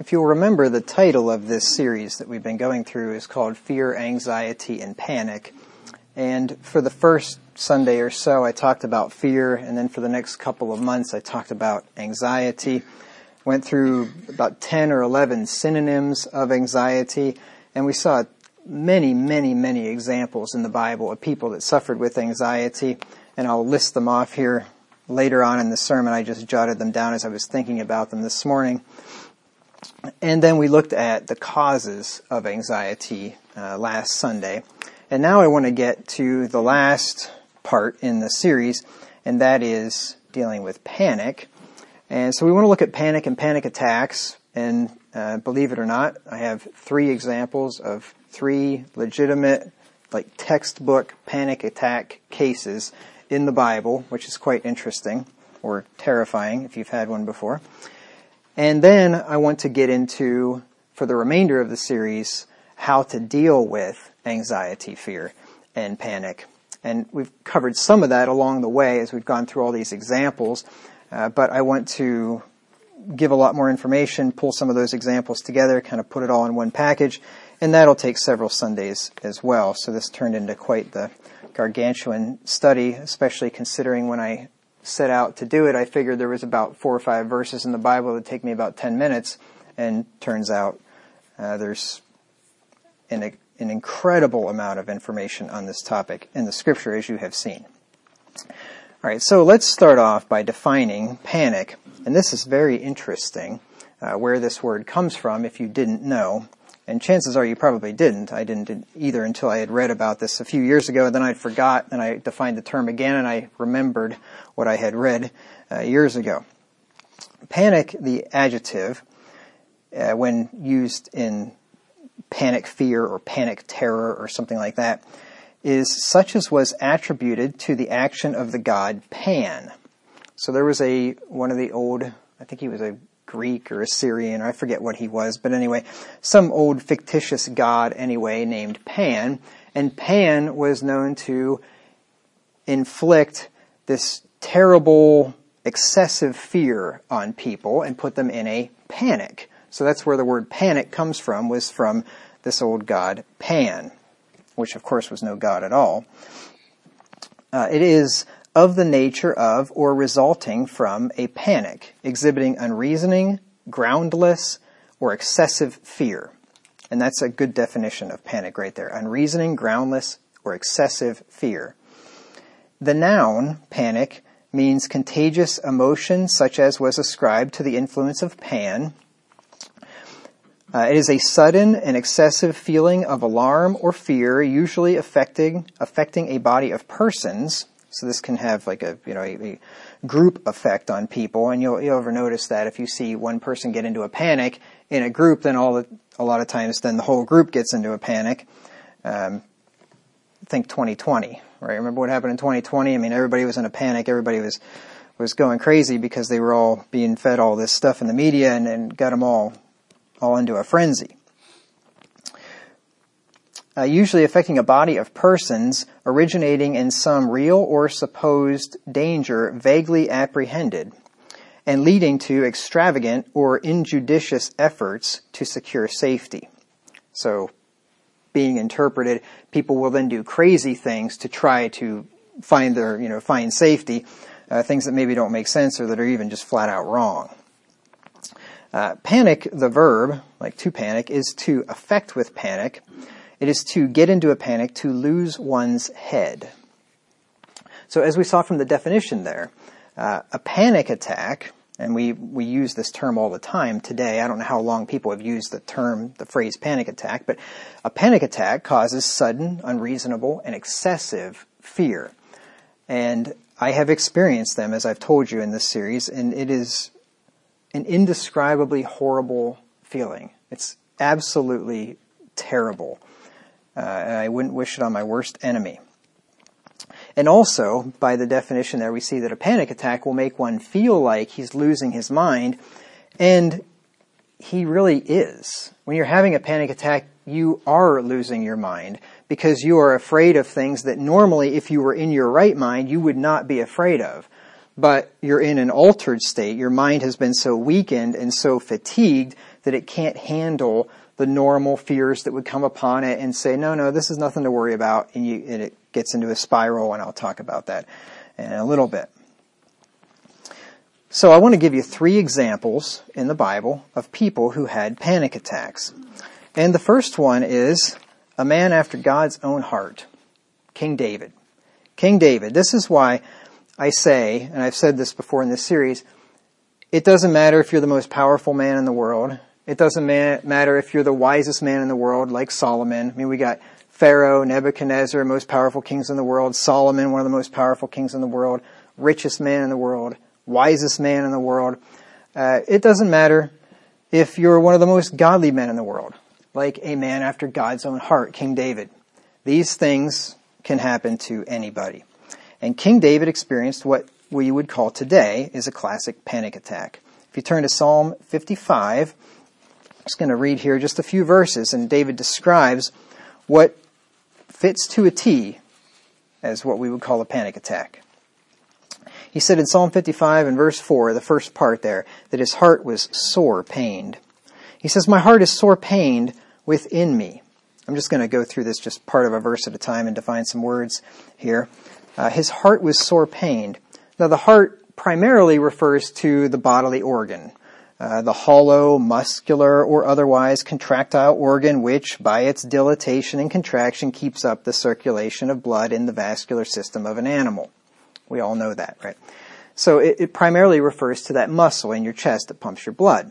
If you'll remember, the title of this series that we've been going through is called Fear, Anxiety, and Panic. And for the first Sunday or so, I talked about fear, and then for the next couple of months, I talked about anxiety. Went through about 10 or 11 synonyms of anxiety, and we saw many examples in the Bible of people that suffered with anxiety, and I'll list them off here later on in the sermon. I just jotted them down as I was thinking about them this morning. And then we looked at the causes of anxiety last Sunday. And now I want to get to the last part in the series, and that is dealing with panic. And so we want to look at panic and panic attacks. And believe it or not, I have 3 examples of 3 legitimate, textbook panic attack cases in the Bible, which is quite interesting, or terrifying if you've had one before. And then I want to get into, for the remainder of the series, how to deal with anxiety, fear, and panic. And we've covered some of that along the way as we've gone through all these examples, but I want to give a lot more information, pull some of those examples together, kind of put it all in one package, and that'll take several Sundays as well. So this turned into quite the gargantuan study, especially considering when I set out to do it, I figured there was about 4 or 5 verses in the Bible that would take me about 10 minutes, and turns out there's an incredible amount of information on this topic in the Scripture, as you have seen. All right, so let's start off by defining panic, and this is very interesting, where this word comes from if you didn't know. And chances are you probably didn't. I didn't either until I had read about this a few years ago, and then I forgot, and I defined the term again, and I remembered what I had read years ago. Panic, the adjective, when used in panic fear or panic terror or something like that, is such as was attributed to the action of the god Pan. So there was one of the old, I think he was a Greek or Assyrian, or I forget what he was, but anyway, some old fictitious god anyway named Pan, and Pan was known to inflict this terrible, excessive fear on people and put them in a panic. So that's where the word panic comes from, was from this old god Pan, which of course was no god at all. It is of the nature of or resulting from a panic, exhibiting unreasoning, groundless, or excessive fear. And that's a good definition of panic right there. Unreasoning, groundless, or excessive fear. The noun, panic, means contagious emotion such as was ascribed to the influence of Pan. It is a sudden and excessive feeling of alarm or fear, usually affecting a body of persons. So this can have a group effect on people, and you'll ever notice that if you see one person get into a panic in a group, then a lot of times then the whole group gets into a panic. Think 2020, right? Remember what happened in 2020? I mean, everybody was in a panic. Everybody was going crazy because they were all being fed all this stuff in the media and got them all into a frenzy. Usually affecting a body of persons, originating in some real or supposed danger vaguely apprehended, and leading to extravagant or injudicious efforts to secure safety. So, being interpreted, people will then do crazy things to try to find safety, things that maybe don't make sense or that are even just flat out wrong. Panic, the verb, to panic, is to affect with panic. It is to get into a panic, to lose one's head. So as we saw from the definition there, a panic attack, and we use this term all the time today. I don't know how long people have used the phrase panic attack, but a panic attack causes sudden, unreasonable, and excessive fear. And I have experienced them, as I've told you in this series, and it is an indescribably horrible feeling. It's absolutely terrible. I wouldn't wish it on my worst enemy. And also, by the definition there, we see that a panic attack will make one feel like he's losing his mind, and he really is. When you're having a panic attack, you are losing your mind because you are afraid of things that normally, if you were in your right mind, you would not be afraid of. but you're in an altered state. Your mind has been so weakened and so fatigued that it can't handle the normal fears that would come upon it and say, no, this is nothing to worry about, and it gets into a spiral, and I'll talk about that in a little bit. So I want to give you 3 examples in the Bible of people who had panic attacks. And the first one is a man after God's own heart, King David. King David. This is why I say, and I've said this before in this series, it doesn't matter if you're the most powerful man in the world. It doesn't matter if you're the wisest man in the world, like Solomon. I mean, we got Pharaoh, Nebuchadnezzar, most powerful kings in the world. Solomon, one of the most powerful kings in the world. Richest man in the world. Wisest man in the world. It doesn't matter if you're one of the most godly men in the world, like a man after God's own heart, King David. These things can happen to anybody. And King David experienced what we would call today is a classic panic attack. If you turn to Psalm 55, I'm just going to read here just a few verses, and David describes what fits to a T as what we would call a panic attack. He said in Psalm 55 and verse 4, the first part there, that his heart was sore pained. He says, my heart is sore pained within me. I'm just going to go through this just part of a verse at a time and define some words here. His heart was sore pained. Now the heart primarily refers to the bodily organ, the hollow, muscular, or otherwise contractile organ which, by its dilatation and contraction, keeps up the circulation of blood in the vascular system of an animal. We all know that, right? So it primarily refers to that muscle in your chest that pumps your blood.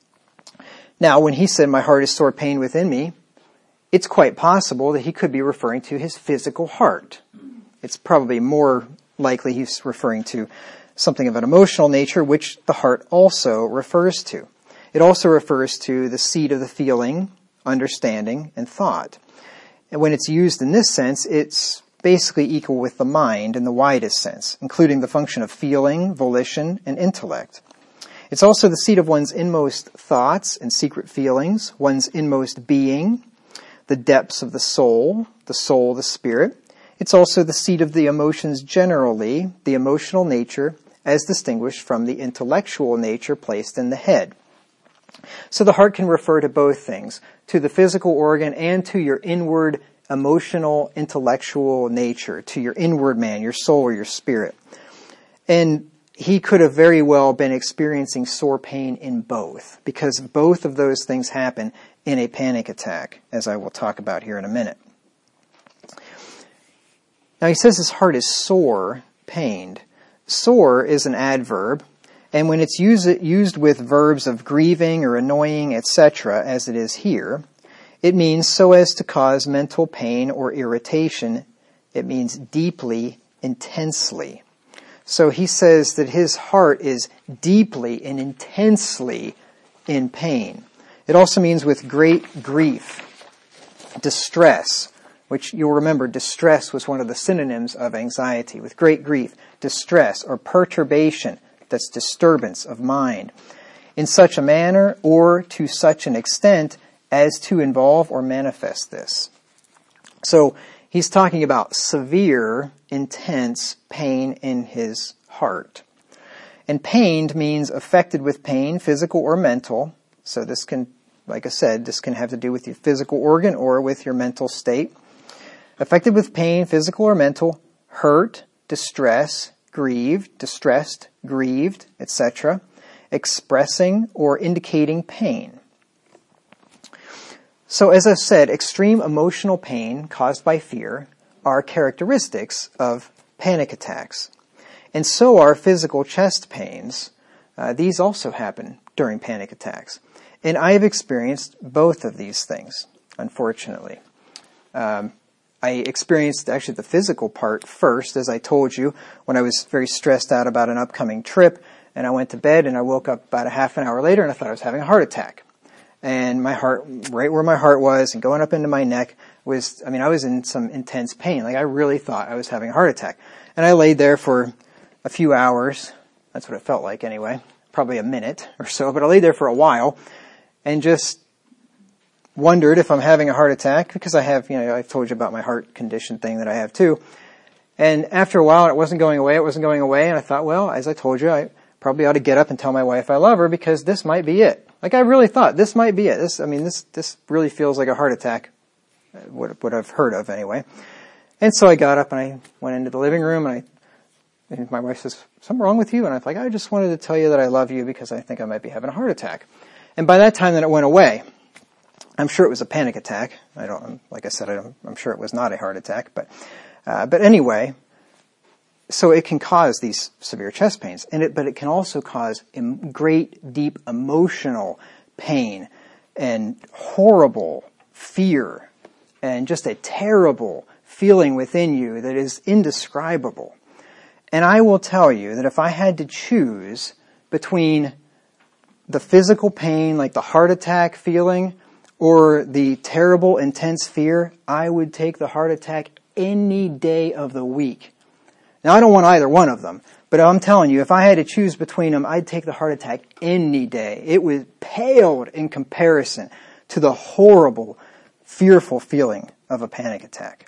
Now, when he said, my heart is sore pain within me, it's quite possible that he could be referring to his physical heart. It's probably more likely he's referring to something of an emotional nature, which the heart also refers to. It also refers to the seat of the feeling, understanding, and thought. And when it's used in this sense, it's basically equal with the mind in the widest sense, including the function of feeling, volition, and intellect. It's also the seat of one's inmost thoughts and secret feelings, one's inmost being, the depths of the soul, the spirit. It's also the seat of the emotions generally, the emotional nature, as distinguished from the intellectual nature placed in the head. So the heart can refer to both things, to the physical organ and to your inward emotional, intellectual nature, to your inward man, your soul or your spirit. And he could have very well been experiencing sore pain in both, because both of those things happen in a panic attack, as I will talk about here in a minute. Now he says his heart is sore, pained. Sore is an adverb, and when it's used with verbs of grieving or annoying, etc., as it is here, it means so as to cause mental pain or irritation. It means deeply, intensely. So he says that his heart is deeply and intensely in pain. It also means with great grief, distress, which you'll remember distress was one of the synonyms of anxiety. With great grief, distress, or perturbation, that's disturbance of mind, in such a manner or to such an extent as to involve or manifest this. So he's talking about severe, intense pain in his heart. And pained means affected with pain, physical or mental. So this can, like I said, this can have to do with your physical organ or with your mental state. Affected with pain, physical or mental, hurt, distress, grieved, distressed, grieved, etc., expressing or indicating pain. So as I've said, extreme emotional pain caused by fear are characteristics of panic attacks. And so are physical chest pains. These also happen during panic attacks. And I have experienced both of these things, unfortunately. I experienced actually the physical part first, as I told you, when I was very stressed out about an upcoming trip, and I went to bed and I woke up about a half an hour later and I thought I was having a heart attack. And my heart, right where my heart was and going up into my neck was, I was in some intense pain. Like I really thought I was having a heart attack. And I laid there for a few hours. That's what it felt like anyway. Probably a minute or so, but I laid there for a while and just wondered if I'm having a heart attack because I have, I've told you about my heart condition thing that I have too. And after a while, it wasn't going away, and I thought, well, as I told you, I probably ought to get up and tell my wife I love her because this might be it. Like, I really thought this might be it. This really feels like a heart attack, what I've heard of anyway. And so I got up and I went into the living room, and my wife says, something wrong with you? And I'm like, I just wanted to tell you that I love you because I think I might be having a heart attack. And by that time, then it went away. I'm sure it was a panic attack. Like I said, I'm sure it was not a heart attack, but anyway, so it can cause these severe chest pains, but it can also cause great, deep emotional pain and horrible fear and just a terrible feeling within you that is indescribable. And I will tell you that if I had to choose between the physical pain, like the heart attack feeling, or the terrible, intense fear, I would take the heart attack any day of the week. Now, I don't want either one of them, but I'm telling you, if I had to choose between them, I'd take the heart attack any day. It was paled in comparison to the horrible, fearful feeling of a panic attack.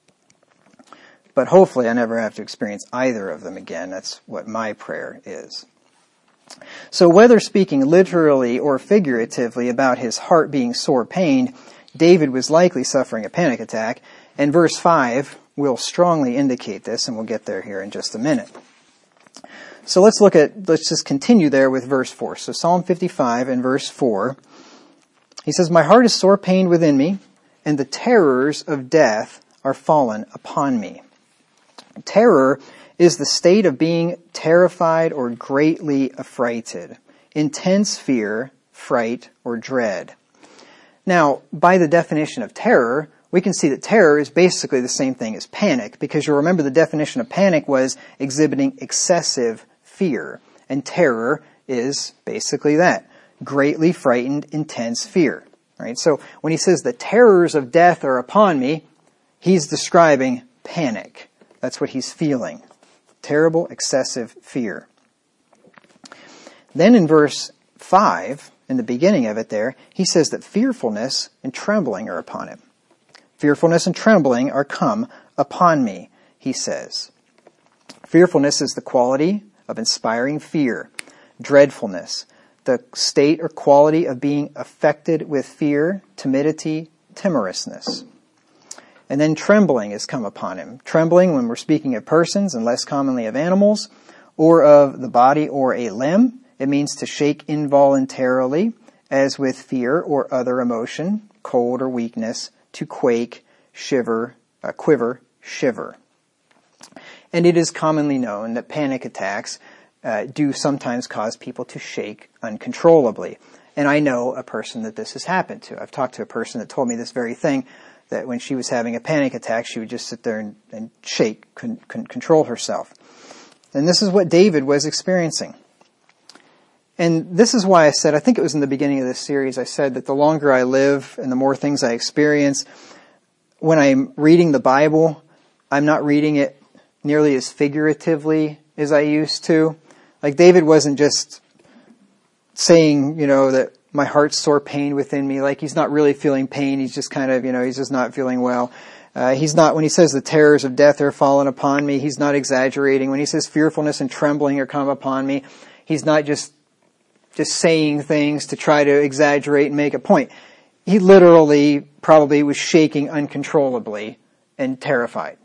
But hopefully I never have to experience either of them again. That's what my prayer is. So whether speaking literally or figuratively about his heart being sore pained, David was likely suffering a panic attack, and verse 5 will strongly indicate this, and we'll get there here in just a minute. So let's just continue there with verse 4. So Psalm 55 and verse 4, he says, my heart is sore pained within me, and the terrors of death are fallen upon me. Terror is the state of being terrified or greatly affrighted, intense fear, fright, or dread. Now, by the definition of terror, we can see that terror is basically the same thing as panic, because you'll remember the definition of panic was exhibiting excessive fear, and terror is basically that, greatly frightened, intense fear. Right? So when he says the terrors of death are upon me, he's describing panic. That's what he's feeling. Terrible, excessive fear. Then in verse 5, in the beginning of it there, he says that fearfulness and trembling are upon him. Fearfulness and trembling are come upon me, he says. Fearfulness is the quality of inspiring fear. Dreadfulness, the state or quality of being affected with fear, timidity, timorousness. And then trembling has come upon him. Trembling when we're speaking of persons and less commonly of animals or of the body or a limb. It means to shake involuntarily as with fear or other emotion, cold or weakness, to quake, shiver, quiver, shiver. And it is commonly known that panic attacks do sometimes cause people to shake uncontrollably. And I know a person that this has happened to. I've talked to a person that told me this very thing, that when she was having a panic attack, she would just sit there and shake, couldn't control herself. And this is what David was experiencing. And this is why I said, I think it was in the beginning of this series, I said that the longer I live and the more things I experience, when I'm reading the Bible, I'm not reading it nearly as figuratively as I used to. Like David wasn't just saying, that my heart's sore pain within me. Like he's not really feeling pain. He's just kind of, he's just not feeling well. He's not, when he says the terrors of death are fallen upon me, he's not exaggerating. When he says fearfulness and trembling are come upon me, he's not just saying things to try to exaggerate and make a point. He literally probably was shaking uncontrollably and terrified.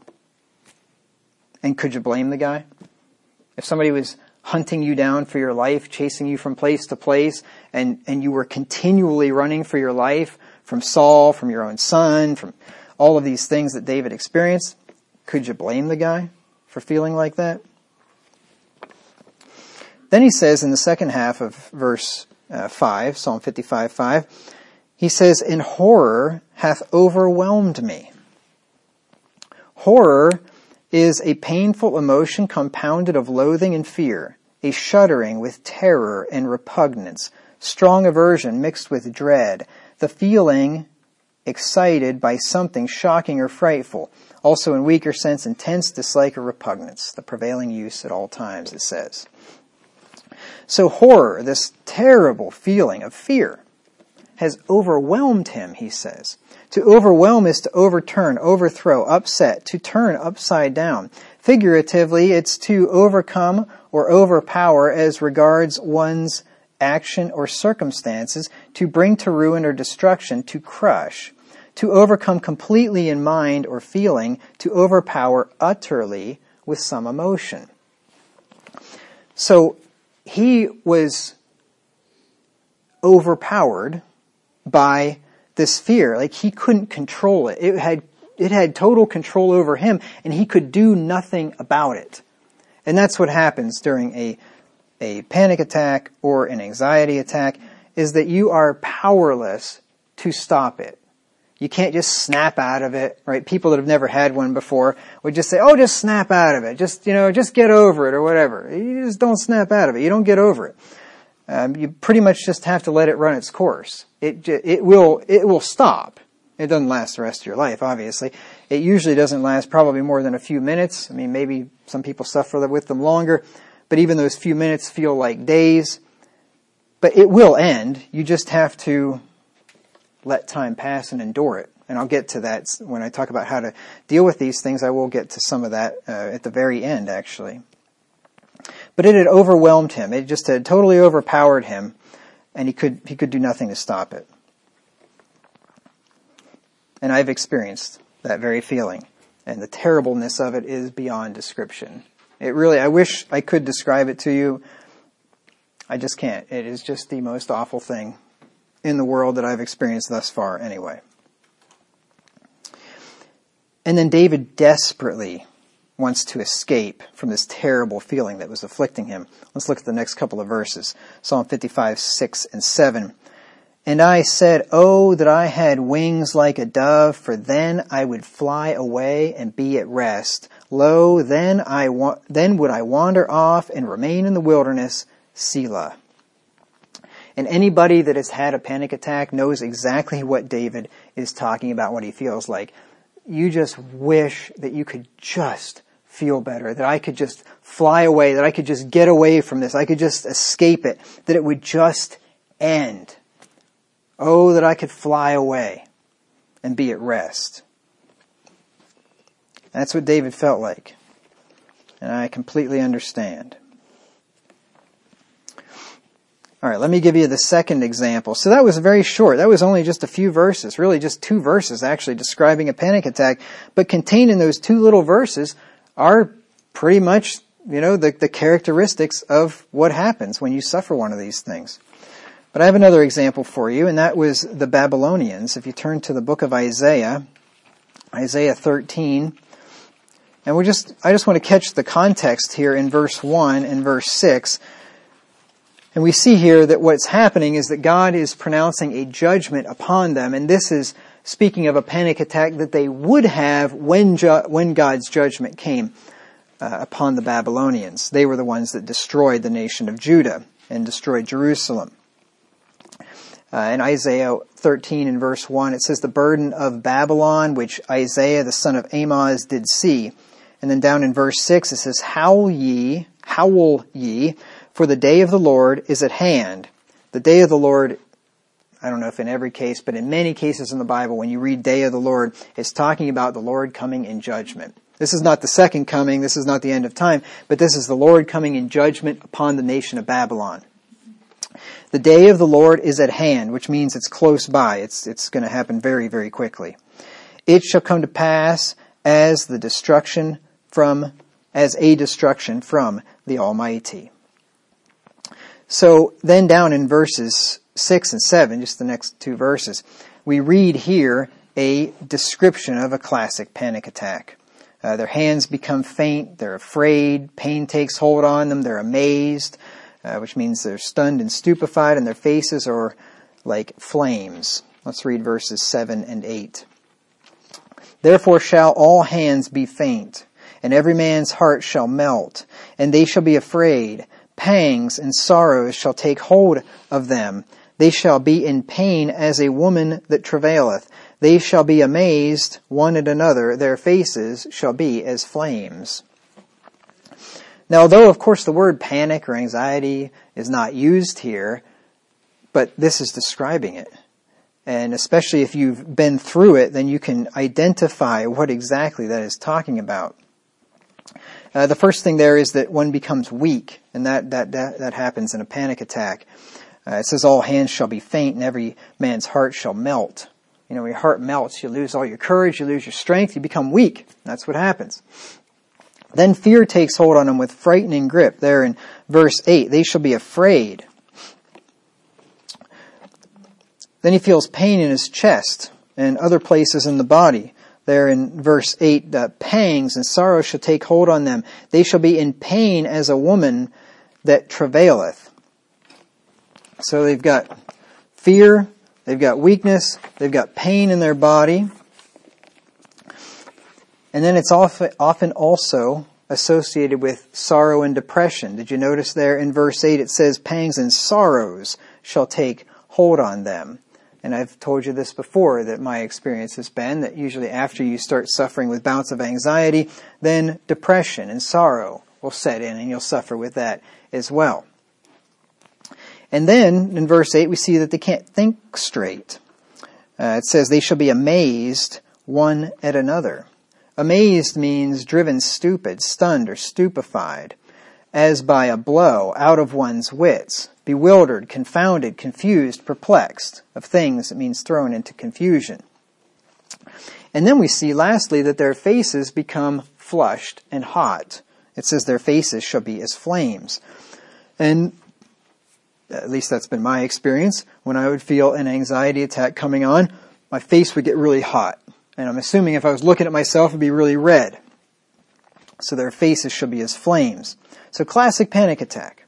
And could you blame the guy? If somebody was hunting you down for your life, chasing you from place to place, and you were continually running for your life from Saul, from your own son, from all of these things that David experienced, could you blame the guy for feeling like that? Then he says in the second half of verse 5, Psalm 55:5, he says, "And horror hath overwhelmed me." Horror is a painful emotion compounded of loathing and fear, a shuddering with terror and repugnance, strong aversion mixed with dread, the feeling excited by something shocking or frightful, also in weaker sense intense dislike or repugnance, the prevailing use at all times, it says. So horror, this terrible feeling of fear, has overwhelmed him, he says. To overwhelm is to overturn, overthrow, upset, to turn upside down. Figuratively, it's to overcome or overpower as regards one's action or circumstances, to bring to ruin or destruction, to crush, to overcome completely in mind or feeling, to overpower utterly with some emotion. So he was overpowered by this fear. Like, he couldn't control it. It had total control over him, and he could do nothing about it. And that's what happens during a panic attack or an anxiety attack, is that you are powerless to stop it. You can't just snap out of it, right? People that have never had one before would just say, oh, just snap out of it. Just get over it or whatever. You just don't snap out of it. You don't get over it. You pretty much just have to let it run its course. It will stop. It doesn't last the rest of your life, obviously. It usually doesn't last probably more than a few minutes. I mean, maybe some people suffer with them longer, but even those few minutes feel like days. But it will end. You just have to let time pass and endure it. And I'll get to that when I talk about how to deal with these things. I will get to some of that at the very end, actually. But it had overwhelmed him. It just had totally overpowered him, and he could do nothing to stop it. And I've experienced that very feeling, and the terribleness of it is beyond description. I wish I could describe it to you. I just can't. It is just the most awful thing in the world that I've experienced thus far, anyway. And then David desperately wants to escape from this terrible feeling that was afflicting him. Let's look at the next couple of verses. Psalm 55, 6 and 7. And I said, oh, that I had wings like a dove, for then I would fly away and be at rest. Lo, then would I wander off and remain in the wilderness, Selah. And anybody that has had a panic attack knows exactly what David is talking about, what he feels like. You just wish that you could just feel better, that I could just fly away, that I could just get away from this, I could just escape it, that it would just end. Oh, that I could fly away and be at rest. That's what David felt like. And I completely understand. All right, let me give you the second example. So that was very short. That was only just a few verses, really just 2 verses actually describing a panic attack. But contained in those 2 little verses are pretty much, the characteristics of what happens when you suffer one of these things. But I have another example for you, and that was the Babylonians. If you turn to the book of Isaiah, Isaiah 13, and I just want to catch the context here in verse 1 and verse 6. And we see here that what's happening is that God is pronouncing a judgment upon them, and this is speaking of a panic attack that they would have when God's judgment came upon the Babylonians. They were the ones that destroyed the nation of Judah and destroyed Jerusalem. In Isaiah 13 and verse 1, it says, the burden of Babylon, which Isaiah the son of Amoz did see. And then down in verse 6, it says, howl ye, for the day of the Lord is at hand. The day of the Lord, I don't know if in every case, but in many cases in the Bible, when you read day of the Lord, it's talking about the Lord coming in judgment. This is not the second coming, this is not the end of time, but this is the Lord coming in judgment upon the nation of Babylon. The day of the Lord is at hand, which means it's close by. It's going to happen very, very quickly. It shall come to pass as a destruction from the Almighty. So then down in verses 6 and 7, just the next 2 verses, we read here a description of a classic panic attack. Their hands become faint, they're afraid, pain takes hold on them, they're amazed, which means they're stunned and stupefied, and their faces are like flames. Let's read verses 7 and 8. Therefore shall all hands be faint, and every man's heart shall melt, and they shall be afraid. Pangs and sorrows shall take hold of them. They shall be in pain as a woman that travaileth. They shall be amazed one at another. Their faces shall be as flames. Now, although, of course, the word panic or anxiety is not used here, but this is describing it. And especially if you've been through it, then you can identify what exactly that is talking about. The first thing there is that one becomes weak, and that happens in a panic attack. It says all hands shall be faint and every man's heart shall melt. You know, when your heart melts, you lose all your courage, you lose your strength, you become weak. That's what happens. Then fear takes hold on them with frightening grip. There in verse 8, they shall be afraid. Then he feels pain in his chest and other places in the body. There in verse 8, pangs and sorrow shall take hold on them. They shall be in pain as a woman that travaileth. So they've got fear, they've got weakness, they've got pain in their body. And then it's often also associated with sorrow and depression. Did you notice there in verse 8 it says pangs and sorrows shall take hold on them. And I've told you this before, that my experience has been that usually after you start suffering with bouts of anxiety, then depression and sorrow will set in and you'll suffer with that as well. And then in verse 8 we see that they can't think straight. It says they shall be amazed one at another. Amazed means driven stupid, stunned, or stupefied, as by a blow, out of one's wits, bewildered, confounded, confused, perplexed. Of things, it means thrown into confusion. And then we see lastly that their faces become flushed and hot. It says their faces shall be as flames. And at least that's been my experience. When I would feel an anxiety attack coming on, my face would get really hot. And I'm assuming if I was looking at myself, it would be really red. So their faces shall be as flames. So classic panic attack.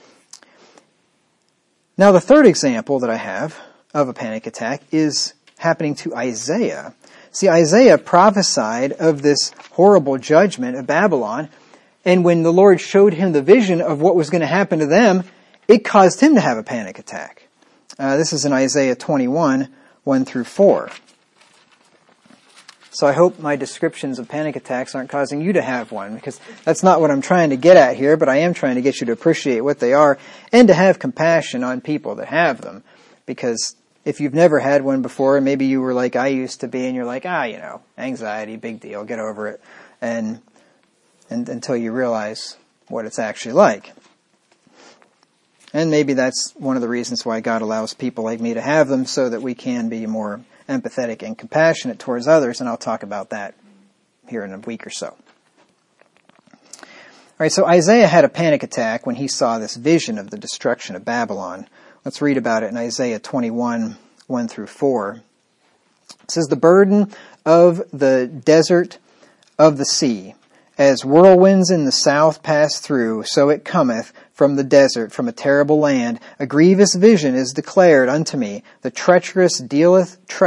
Now the third example that I have of a panic attack is happening to Isaiah. See, Isaiah prophesied of this horrible judgment of Babylon. And when the Lord showed him the vision of what was going to happen to them, it caused him to have a panic attack. This is in Isaiah 21, 1 through 4. So I hope my descriptions of panic attacks aren't causing you to have one, because that's not what I'm trying to get at here, but I am trying to get you to appreciate what they are and to have compassion on people that have them. Because if you've never had one before, and maybe you were like I used to be, and you're like, anxiety, big deal, get over it, and until you realize what it's actually like. And maybe that's one of the reasons why God allows people like me to have them, so that we can be more empathetic and compassionate towards others, and I'll talk about that here in a week or so. All right, so Isaiah had a panic attack when he saw this vision of the destruction of Babylon. Let's read about it in Isaiah 21, 1 through 4. It says, the burden of the desert of the sea, as whirlwinds in the south pass through, so it cometh from the desert, from a terrible land. A grievous vision is declared unto me. The treacherous dealer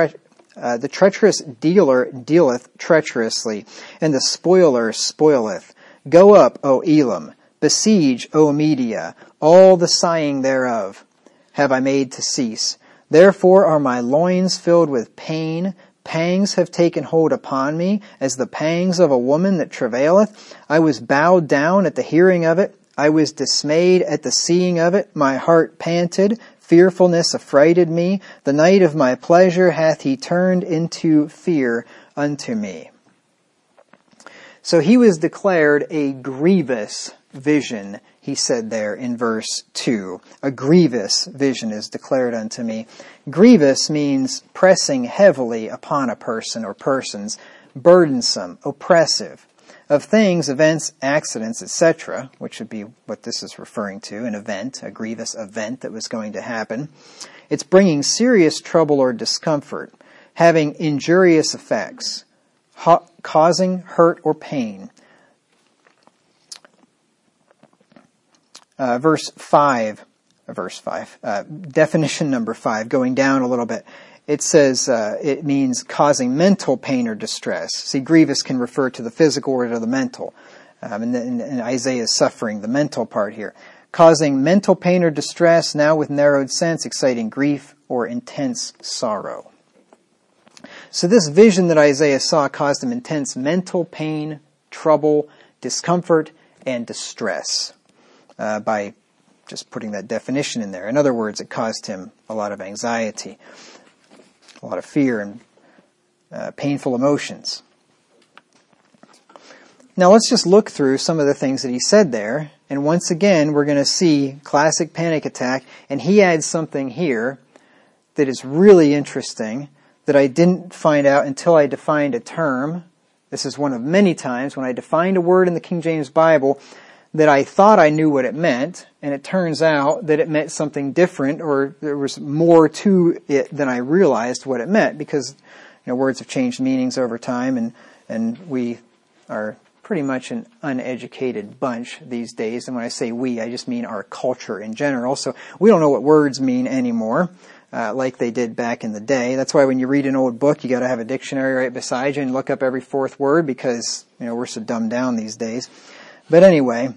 dealeth treacherously, and the spoiler spoileth. Go up, O Elam, besiege, O Media, all the sighing thereof have I made to cease. Therefore are my loins filled with pain. Pangs have taken hold upon me, as the pangs of a woman that travaileth. I was bowed down at the hearing of it. I was dismayed at the seeing of it. My heart panted. Fearfulness affrighted me. The night of my pleasure hath he turned into fear unto me. So he was declared a grievous vision, he said there in verse 2. A grievous vision is declared unto me. Grievous means pressing heavily upon a person or persons, burdensome, oppressive. Of things, events, accidents, etc., which would be what this is referring to, an event, a grievous event that was going to happen. It's bringing serious trouble or discomfort, having injurious effects, causing hurt or pain. Definition number 5, going down a little bit. It says it means causing mental pain or distress. See, grievous can refer to the physical or to the mental. And Isaiah is suffering the mental part here. Causing mental pain or distress, now with narrowed sense, exciting grief or intense sorrow. So this vision that Isaiah saw caused him intense mental pain, trouble, discomfort, and distress. By just putting that definition in there. In other words, it caused him a lot of anxiety, a lot of fear, and painful emotions. Now let's just look through some of the things that he said there. And once again, we're going to see classic panic attack. And he adds something here that is really interesting that I didn't find out until I defined a term. This is one of many times when I defined a word in the King James Bible that I thought I knew what it meant, and it turns out that it meant something different, or there was more to it than I realized what it meant, because words have changed meanings over time, and we are pretty much an uneducated bunch these days. And when I say we, I just mean our culture in general. So we don't know what words mean anymore, like they did back in the day. That's why when you read an old book, you got to have a dictionary right beside you and look up every fourth word, because we're so dumbed down these days. But anyway,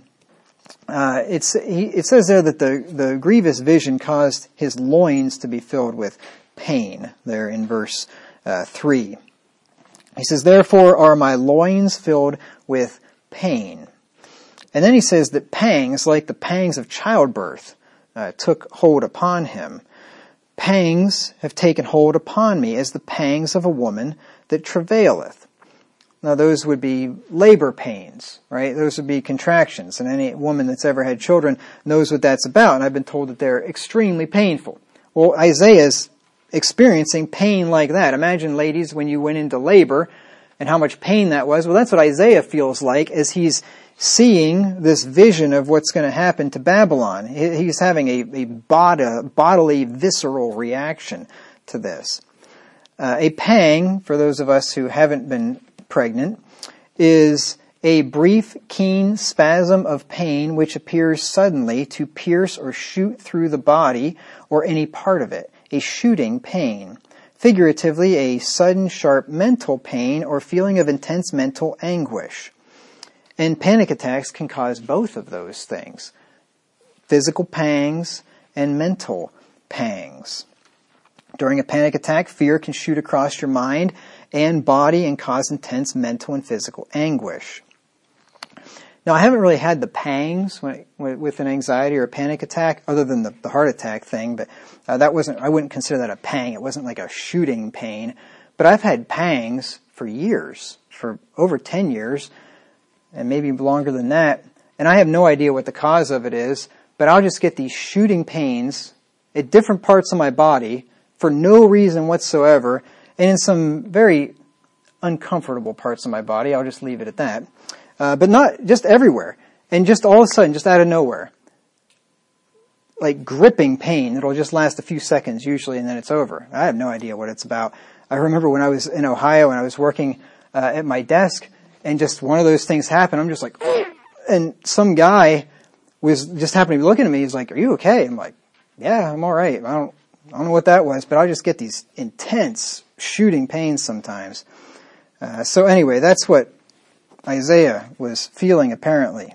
it says there that the grievous vision caused his loins to be filled with pain, there in verse 3. He says, therefore are my loins filled with pain. And then he says that pangs, like the pangs of childbirth, took hold upon him. Pangs have taken hold upon me as the pangs of a woman that travaileth. Now those would be labor pains, right? Those would be contractions. And any woman that's ever had children knows what that's about. And I've been told that they're extremely painful. Well, Isaiah's experiencing pain like that. Imagine, ladies, when you went into labor and how much pain that was. Well, that's what Isaiah feels like as he's seeing this vision of what's going to happen to Babylon. He's having a bodily, visceral reaction to this. A pang, for those of us who haven't been pregnant, is a brief, keen spasm of pain which appears suddenly to pierce or shoot through the body or any part of it. A shooting pain. Figuratively, a sudden, sharp mental pain or feeling of intense mental anguish. And panic attacks can cause both of those things. Physical pangs and mental pangs. During a panic attack, fear can shoot across your mind and body and cause intense mental and physical anguish. Now, I haven't really had the pangs with an anxiety or a panic attack, other than the heart attack thing, but I wouldn't consider that a pang. It wasn't like a shooting pain. But I've had pangs for years, for over 10 years, and maybe longer than that, and I have no idea what the cause of it is, but I'll just get these shooting pains at different parts of my body for no reason whatsoever, and in some very uncomfortable parts of my body. I'll just leave it at that. But not just everywhere. And just all of a sudden, just out of nowhere, like gripping pain that'll just last a few seconds usually, and then it's over. I have no idea what it's about. I remember when I was in Ohio and I was working at my desk, and just one of those things happened. I'm just like, and some guy was just happening to be looking at me. He's like, "Are you okay?" I'm like, "Yeah, I'm all right. I don't know what that was, but I just get these intense shooting pains sometimes." So anyway, that's what Isaiah was feeling apparently.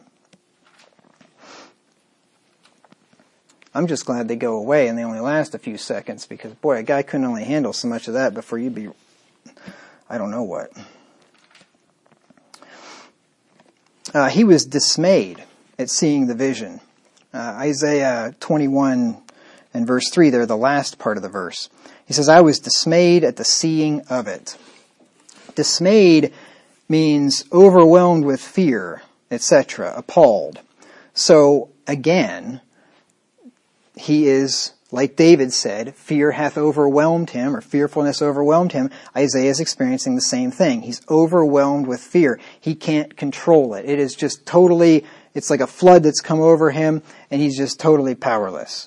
I'm just glad they go away and they only last a few seconds, because boy, a guy couldn't only handle so much of that before you'd be, I don't know what. He was dismayed at seeing the vision. Isaiah 21 and verse 3 there, the last part of the verse. He says, I was dismayed at the seeing of it. Dismayed means overwhelmed with fear, etc., appalled. So, again, he is, like David said, fear hath overwhelmed him, or fearfulness overwhelmed him. Isaiah is experiencing the same thing. He's overwhelmed with fear. He can't control it. It is just totally, it's like a flood that's come over him, and he's just totally powerless.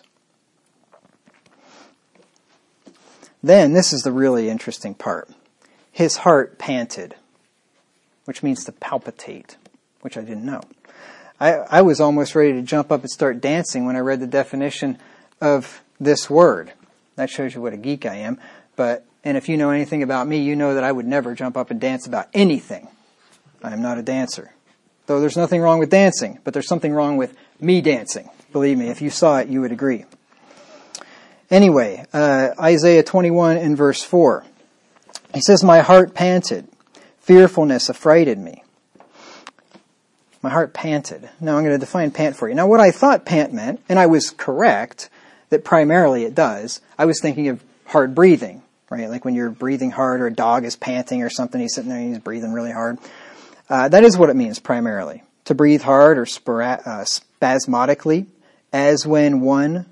Then, this is the really interesting part. His heart panted, which means to palpitate, which I didn't know. I was almost ready to jump up and start dancing when I read the definition of this word. That shows you what a geek I am. And if you know anything about me, you know that I would never jump up and dance about anything. I am not a dancer. Though there's nothing wrong with dancing, but there's something wrong with me dancing. Believe me, if you saw it, you would agree. Anyway, Isaiah 21 and verse 4. He says, my heart panted. Fearfulness affrighted me. My heart panted. Now I'm going to define pant for you. Now what I thought pant meant, and I was correct, that primarily it does, I was thinking of hard breathing, right? Like when you're breathing hard, or a dog is panting or something, he's sitting there and he's breathing really hard. That is what it means primarily. To breathe hard or spasmodically, as when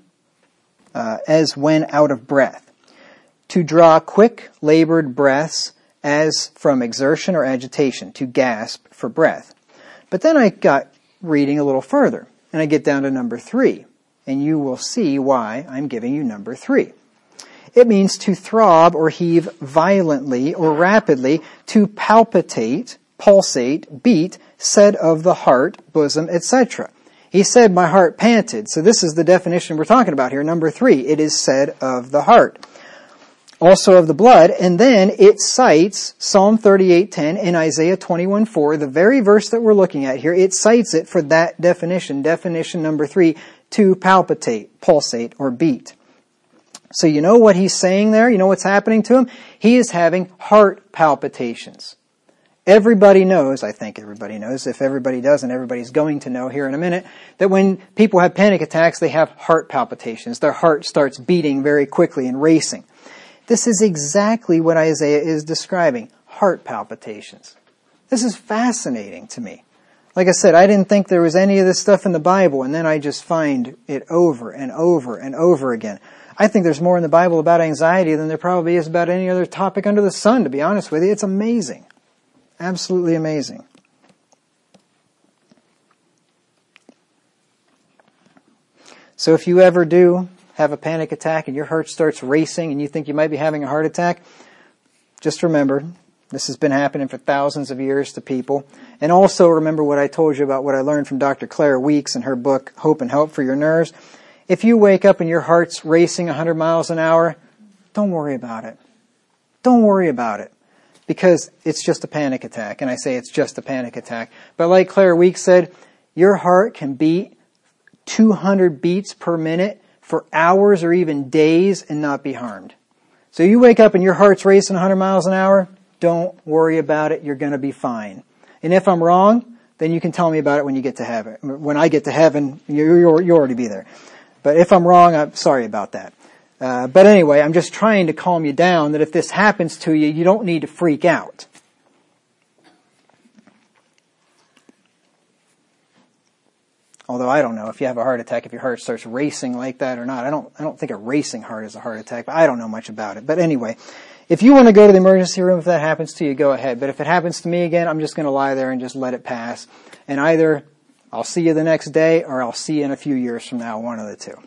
out of breath. To draw quick, labored breaths as from exertion or agitation. To gasp for breath. But then I got reading a little further, and I get down to number 3. And you will see why I'm giving you number 3. It means to throb or heave violently or rapidly, to palpitate, pulsate, beat, said of the heart, bosom, etc. He said, my heart panted. So this is the definition we're talking about here, number 3. It is said of the heart. Also of the blood, and then it cites Psalm 38:10 and Isaiah 21:4, the very verse that we're looking at here. It cites it for that definition number 3, to palpitate, pulsate, or beat. So you know what he's saying there? You know what's happening to him? He is having heart palpitations. Everybody knows, I think everybody knows, if everybody doesn't, everybody's going to know here in a minute, that when people have panic attacks, they have heart palpitations. Their heart starts beating very quickly and racing. This is exactly what Isaiah is describing, heart palpitations. This is fascinating to me. Like I said, I didn't think there was any of this stuff in the Bible, and then I just find it over and over and over again. I think there's more in the Bible about anxiety than there probably is about any other topic under the sun, to be honest with you. It's amazing. Absolutely amazing. So if you ever do have a panic attack and your heart starts racing and you think you might be having a heart attack, just remember, this has been happening for thousands of years to people. And also remember what I told you about what I learned from Dr. Claire Weeks in her book, Hope and Help for Your Nerves. If you wake up and your heart's racing 100 miles an hour, don't worry about it. Don't worry about it. Because it's just a panic attack. And I say it's just a panic attack. But like Claire Weeks said, your heart can beat 200 beats per minute for hours or even days and not be harmed. So you wake up and your heart's racing 100 miles an hour, don't worry about it. You're going to be fine. And if I'm wrong, then you can tell me about it when you get to heaven. When I get to heaven, you'll already be there. But if I'm wrong, I'm sorry about that. But anyway, I'm just trying to calm you down that if this happens to you, you don't need to freak out. Although I don't know if you have a heart attack, if your heart starts racing like that or not. I don't think a racing heart is a heart attack, but I don't know much about it. But anyway, if you want to go to the emergency room, if that happens to you, go ahead. But if it happens to me again, I'm just going to lie there and just let it pass. And either I'll see you the next day or I'll see you in a few years from now, one of the two.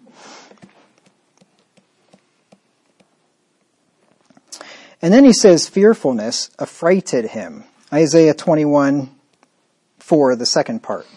And then he says, fearfulness affrighted him. Isaiah 21:4, the second part.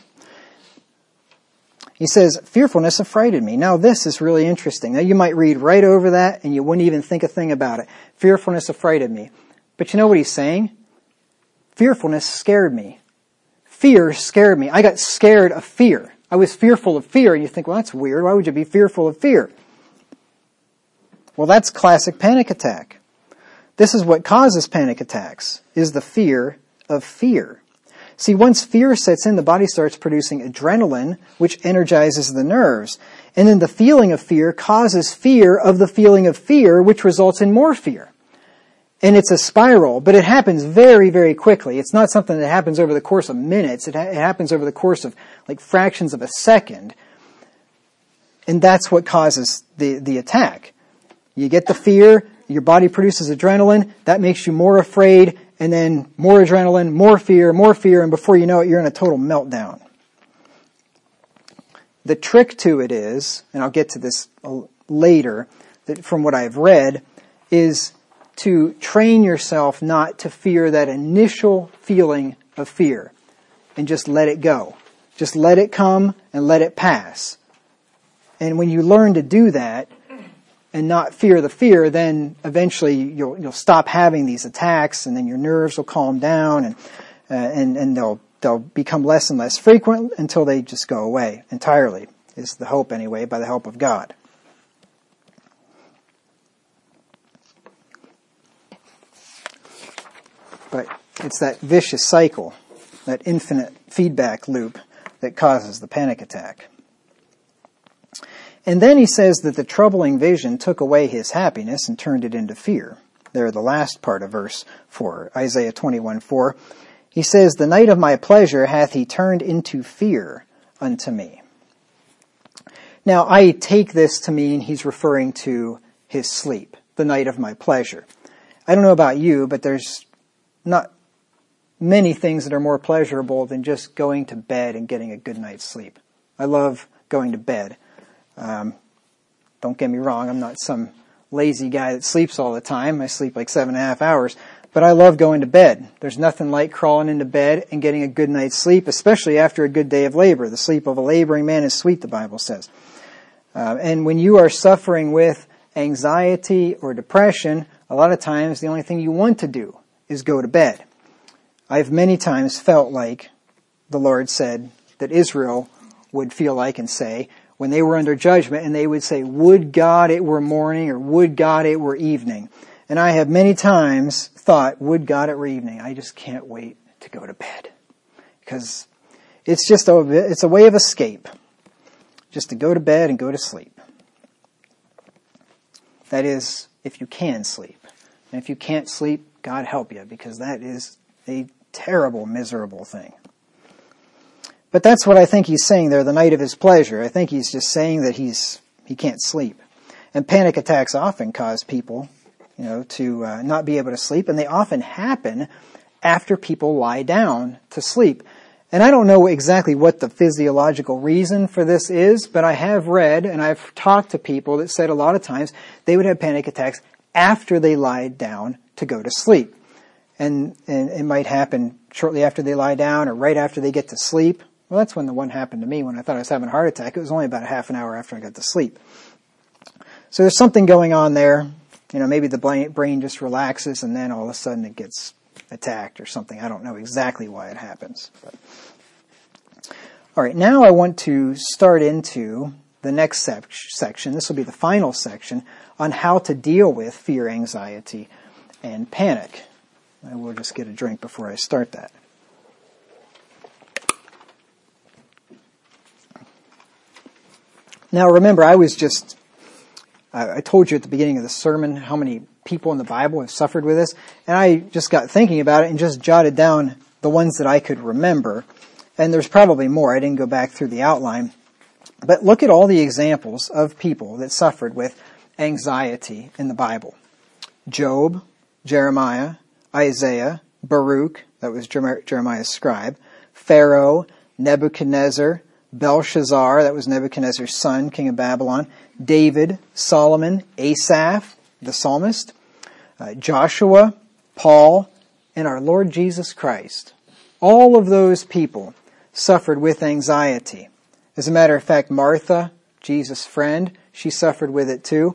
He says, fearfulness affrighted me. Now this is really interesting. Now you might read right over that and you wouldn't even think a thing about it. Fearfulness affrighted me. But you know what he's saying? Fearfulness scared me. Fear scared me. I got scared of fear. I was fearful of fear. And you think, well, that's weird. Why would you be fearful of fear? Well, that's classic panic attack. This is what causes panic attacks, is the fear of fear. See, once fear sets in, the body starts producing adrenaline, which energizes the nerves. And then the feeling of fear causes fear of the feeling of fear, which results in more fear. And it's a spiral, but it happens very, very quickly. It's not something that happens over the course of minutes. It happens over the course of like fractions of a second. And that's what causes the attack. You get the fear, your body produces adrenaline, that makes you more afraid, and then more adrenaline, more fear, and before you know it, you're in a total meltdown. The trick to it is, and I'll get to this later, that from what I've read, is to train yourself not to fear that initial feeling of fear, and just let it go. Just let it come and let it pass. And when you learn to do that, and not fear the fear, then eventually you'll stop having these attacks, and then your nerves will calm down, and they'll become less and less frequent until they just go away entirely. Is the hope anyway, by the help of God. But it's that vicious cycle, that infinite feedback loop that causes the panic attack. And then he says that the troubling vision took away his happiness and turned it into fear. There, the last part of verse 4, Isaiah 21:4. He says, the night of my pleasure hath he turned into fear unto me. Now, I take this to mean he's referring to his sleep, the night of my pleasure. I don't know about you, but there's not many things that are more pleasurable than just going to bed and getting a good night's sleep. I love going to bed. Don't get me wrong, I'm not some lazy guy that sleeps all the time. I sleep like 7.5 hours. But I love going to bed. There's nothing like crawling into bed and getting a good night's sleep, especially after a good day of labor. The sleep of a laboring man is sweet, the Bible says. And when you are suffering with anxiety or depression, a lot of times the only thing you want to do is go to bed. I've many times felt like the Lord said that Israel would feel like and say when they were under judgment, and they would say, would God it were morning, or would God it were evening. And I have many times thought, would God it were evening. I just can't wait to go to bed. Because it's a way of escape. Just to go to bed and go to sleep. That is, if you can sleep. And if you can't sleep, God help you, because that is a terrible, miserable thing. But that's what I think he's saying there, the night of his pleasure. I think he's just saying that he can't sleep. And panic attacks often cause people, to not be able to sleep, and they often happen after people lie down to sleep. And I don't know exactly what the physiological reason for this is, but I have read and I've talked to people that said a lot of times they would have panic attacks after they lied down to go to sleep. And it might happen shortly after they lie down or right after they get to sleep. Well, that's when the one happened to me when I thought I was having a heart attack. It was only about a half an hour after I got to sleep. So there's something going on there. Maybe the brain just relaxes and then all of a sudden it gets attacked or something. I don't know exactly why it happens. But. All right, now I want to start into the next section. This will be the final section on how to deal with fear, anxiety, and panic. I will just get a drink before I start that. Now remember, I told you at the beginning of the sermon how many people in the Bible have suffered with this, and I just got thinking about it and just jotted down the ones that I could remember. And there's probably more. I didn't go back through the outline. But look at all the examples of people that suffered with anxiety in the Bible. Job, Jeremiah, Isaiah, Baruch, that was Jeremiah's scribe, Pharaoh, Nebuchadnezzar, Belshazzar, that was Nebuchadnezzar's son, king of Babylon, David, Solomon, Asaph, the psalmist, Joshua, Paul, and our Lord Jesus Christ. All of those people suffered with anxiety. As a matter of fact, Martha, Jesus' friend, she suffered with it too.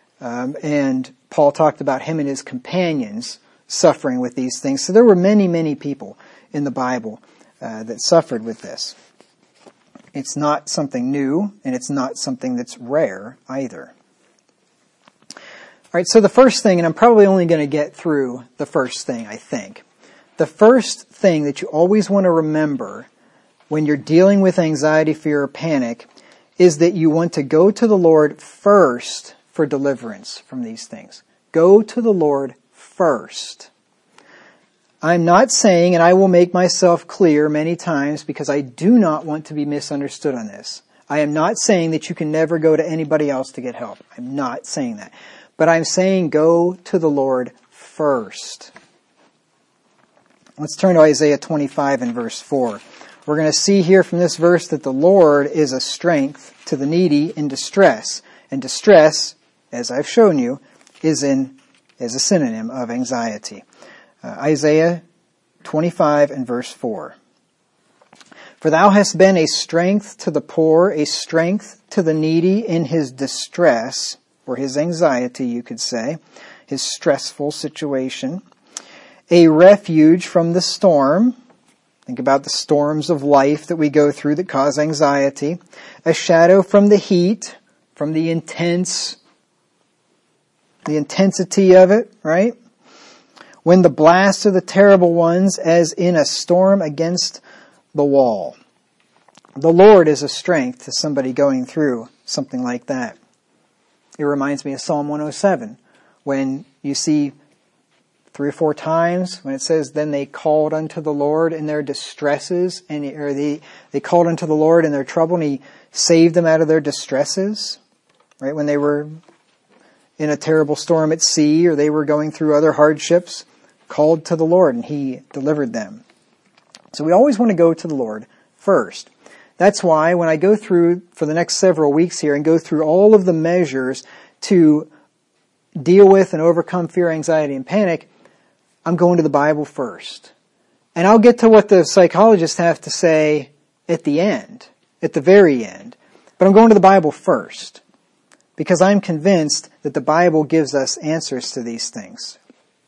And Paul talked about him and his companions suffering with these things. So there were many, many people in the Bible that suffered with this. It's not something new, and it's not something that's rare either. All right, so the first thing, and I'm probably only going to get through the first thing, I think. The first thing that you always want to remember when you're dealing with anxiety, fear, or panic is that you want to go to the Lord first for deliverance from these things. Go to the Lord first. I'm not saying, and I will make myself clear many times because I do not want to be misunderstood on this. I am not saying that you can never go to anybody else to get help. I'm not saying that. But I'm saying go to the Lord first. Let's turn to Isaiah 25 and verse 4. We're going to see here from this verse that the Lord is a strength to the needy in distress. And distress, as I've shown you, is a synonym of anxiety. Isaiah 25 and verse 4. For thou hast been a strength to the poor, a strength to the needy in his distress, or his anxiety, you could say, his stressful situation. A refuge from the storm. Think about the storms of life that we go through that cause anxiety. A shadow from the heat, from the intensity of it, right? When the blast of the terrible ones, as in a storm against the wall. The Lord is a strength to somebody going through something like that. It reminds me of Psalm 107, when you see 3 or 4 times when it says, then they called unto the Lord in their distresses, or they called unto the Lord in their trouble, and He saved them out of their distresses, right? When they were in a terrible storm at sea, or they were going through other hardships, called to the Lord, and He delivered them. So we always want to go to the Lord first. That's why when I go through for the next several weeks here and go through all of the measures to deal with and overcome fear, anxiety, and panic, I'm going to the Bible first. And I'll get to what the psychologists have to say at the end, at the very end. But I'm going to the Bible first, because I'm convinced that the Bible gives us answers to these things.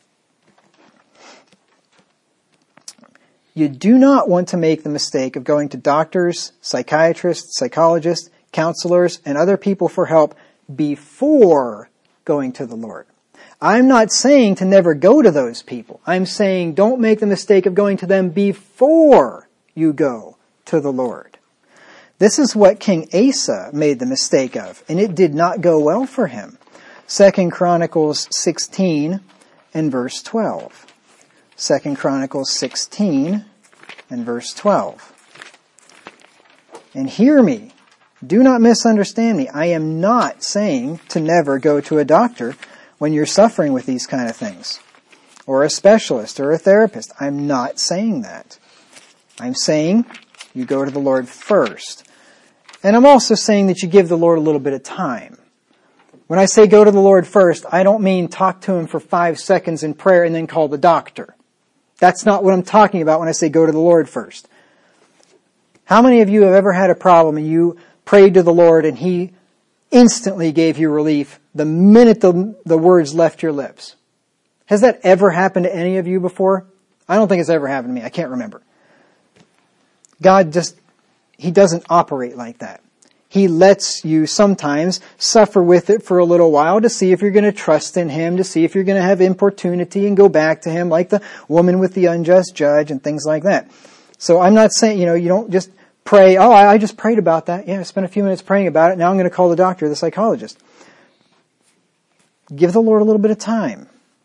You do not want to make the mistake of going to doctors, psychiatrists, psychologists, counselors, and other people for help before going to the Lord. I'm not saying to never go to those people. I'm saying don't make the mistake of going to them before you go to the Lord. This is what King Asa made the mistake of, and it did not go well for him. 2 Chronicles 16 and verse 12. 2 Chronicles 16 and verse 12. And hear me. Do not misunderstand me. I am not saying to never go to a doctor when you're suffering with these kind of things, or a specialist or a therapist. I'm not saying that. I'm saying you go to the Lord first. And I'm also saying that you give the Lord a little bit of time. When I say go to the Lord first, I don't mean talk to Him for 5 seconds in prayer and then call the doctor. That's not what I'm talking about when I say go to the Lord first. How many of you have ever had a problem and you prayed to the Lord and He instantly gave you relief the minute the words left your lips? Has that ever happened to any of you before? I don't think it's ever happened to me. I can't remember. God He doesn't operate like that. He lets you sometimes suffer with it for a little while to see if you're going to trust in Him, to see if you're going to have importunity and go back to Him like the woman with the unjust judge and things like that. So I'm not saying, you don't just pray, I just prayed about that. Yeah, I spent a few minutes praying about it. Now I'm going to call the doctor or the psychologist. Give the Lord a little bit of time.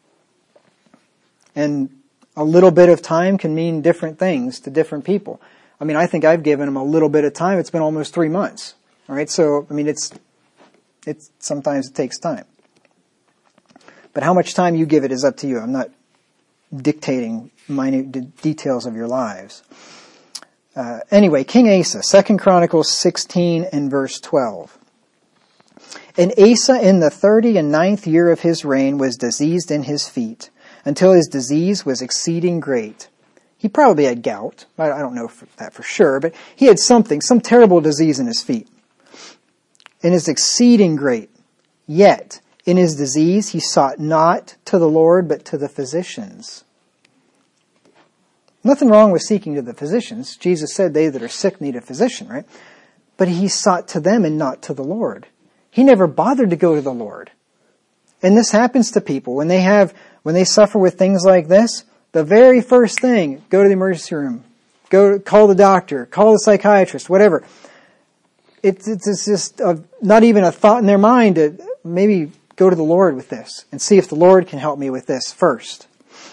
And a little bit of time can mean different things to different people. I mean, I think I've given Him a little bit of time. It's been almost 3 months. All right, so, I mean, it's sometimes it takes time. But how much time you give it is up to you. I'm not dictating minute details of your lives. Anyway, King Asa, 2 Chronicles 16 and verse 12. And Asa in the 39th year of his reign was diseased in his feet, until his disease was exceeding great. He probably had gout. I don't know that for sure, but he had some terrible disease in his feet. And is exceeding great. Yet, in his disease, he sought not to the Lord, but to the physicians. Nothing wrong with seeking to the physicians. Jesus said they that are sick need a physician, right? But he sought to them and not to the Lord. He never bothered to go to the Lord. And this happens to people. When they suffer with things like this, the very first thing, go to the emergency room. Call the doctor, call the psychiatrist, whatever. It's just not even a thought in their mind to maybe go to the Lord with this and see if the Lord can help me with this first.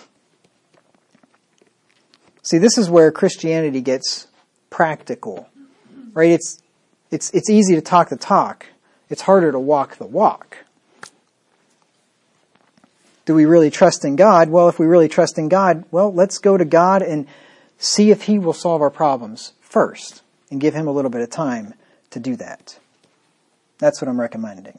See, this is where Christianity gets practical, right? It's easy to talk the talk. It's harder to walk the walk. Do we really trust in God? Well, if we really trust in God, let's go to God and see if He will solve our problems first and give Him a little bit of time to do that. That's what I'm recommending.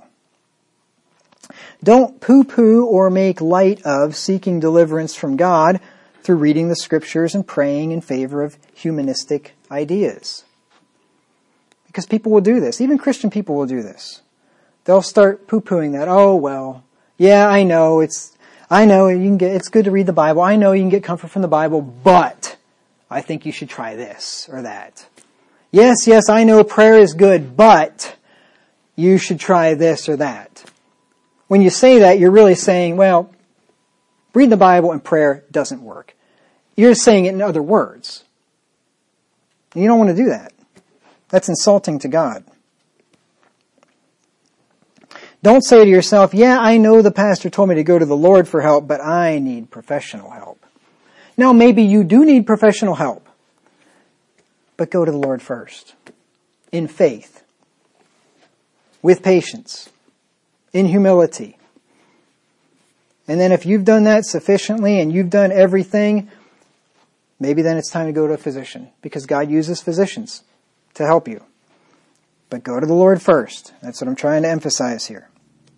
Don't poo-poo or make light of seeking deliverance from God through reading the Scriptures and praying in favor of humanistic ideas. Because people will do this. Even Christian people will do this. They'll start poo-pooing that. Yeah, I know it's good to read the Bible. I know you can get comfort from the Bible, but I think you should try this or that. Yes, I know prayer is good, but you should try this or that. When you say that, you're really saying, reading the Bible and prayer doesn't work. You're saying it in other words. And you don't want to do that. That's insulting to God. Don't say to yourself, yeah, I know the pastor told me to go to the Lord for help, but I need professional help. Now, maybe you do need professional help, but go to the Lord first, in faith, with patience, in humility. And then if you've done that sufficiently and you've done everything, maybe then it's time to go to a physician, because God uses physicians to help you. But go to the Lord first. That's what I'm trying to emphasize here.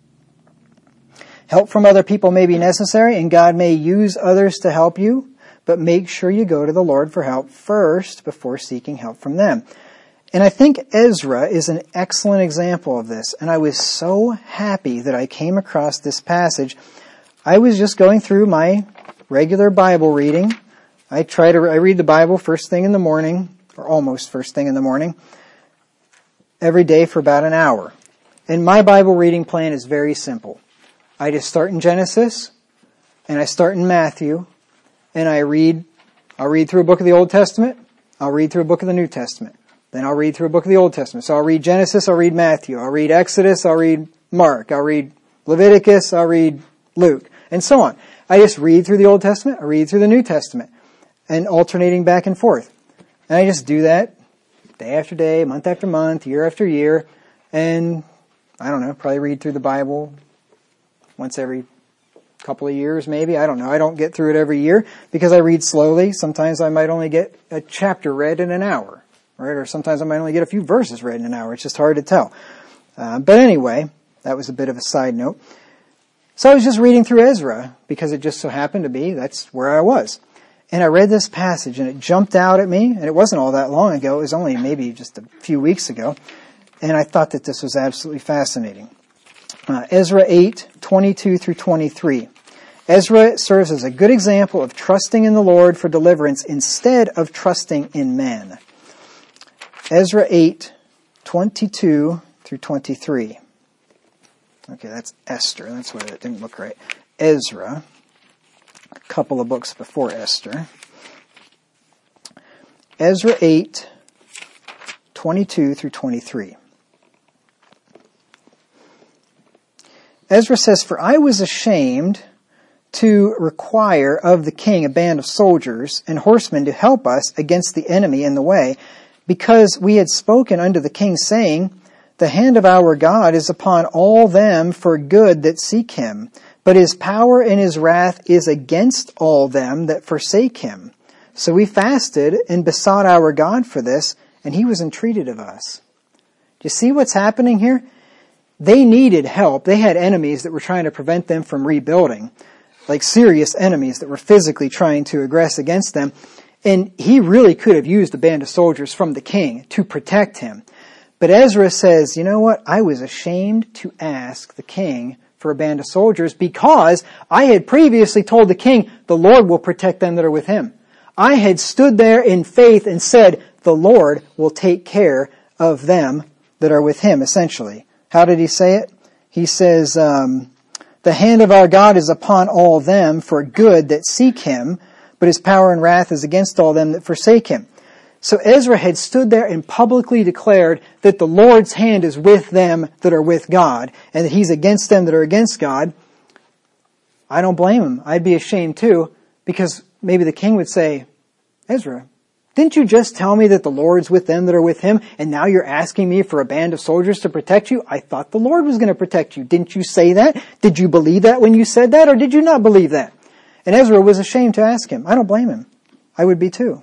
Help from other people may be necessary, and God may use others to help you, but make sure you go to the Lord for help first before seeking help from them. And I think Ezra is an excellent example of this, and I was so happy that I came across this passage. I was just going through my regular Bible reading. I read the Bible first thing in the morning, or almost first thing in the morning, every day for about an hour. And my Bible reading plan is very simple. I just start in Genesis, and I start in Matthew, and I'll read through a book of the Old Testament, I'll read through a book of the New Testament, then I'll read through a book of the Old Testament. So I'll read Genesis, I'll read Matthew, I'll read Exodus, I'll read Mark, I'll read Leviticus, I'll read Luke, and so on. I just read through the Old Testament, I read through the New Testament, and alternating back and forth. And I just do that day after day, month after month, year after year, and I don't know, probably read through the Bible once every couple of years maybe. I don't know. I don't get through it every year because I read slowly. Sometimes I might only get a chapter read in an hour, right? Or sometimes I might only get a few verses read in an hour. It's just hard to tell. But anyway, that was a bit of a side note. So I was just reading through Ezra because it just so happened to be that's where I was. And I read this passage and it jumped out at me, and it wasn't all that long ago. It was only maybe just a few weeks ago. And I thought that this was absolutely fascinating. Ezra 8:22 through 23. Ezra serves as a good example of trusting in the Lord for deliverance instead of trusting in man. Ezra 8:22 through 23. Okay, that's Esther. That's why that didn't look right. Ezra, a couple of books before Esther. Ezra 8:22 through 23. Ezra says, "For I was ashamed to require of the king a band of soldiers and horsemen to help us against the enemy in the way, because we had spoken unto the king, saying, The hand of our God is upon all them for good that seek him, but his power and his wrath is against all them that forsake him. So we fasted and besought our God for this, and he was entreated of us." Do you see what's happening here? They needed help. They had enemies that were trying to prevent them from rebuilding, like serious enemies that were physically trying to aggress against them. And he really could have used a band of soldiers from the king to protect him. But Ezra says, you know what? I was ashamed to ask the king for a band of soldiers because I had previously told the king, the Lord will protect them that are with him. I had stood there in faith and said, the Lord will take care of them that are with him, essentially. How did he say it? He says, the hand of our God is upon all them for good that seek him, but his power and wrath is against all them that forsake him. So Ezra had stood there and publicly declared that the Lord's hand is with them that are with God, and that he's against them that are against God. I don't blame him. I'd be ashamed too, because maybe the king would say, Ezra, didn't you just tell me that the Lord's with them that are with him, and now you're asking me for a band of soldiers to protect you? I thought the Lord was going to protect you. Didn't you say that? Did you believe that when you said that, or did you not believe that? And Ezra was ashamed to ask him. I don't blame him. I would be too.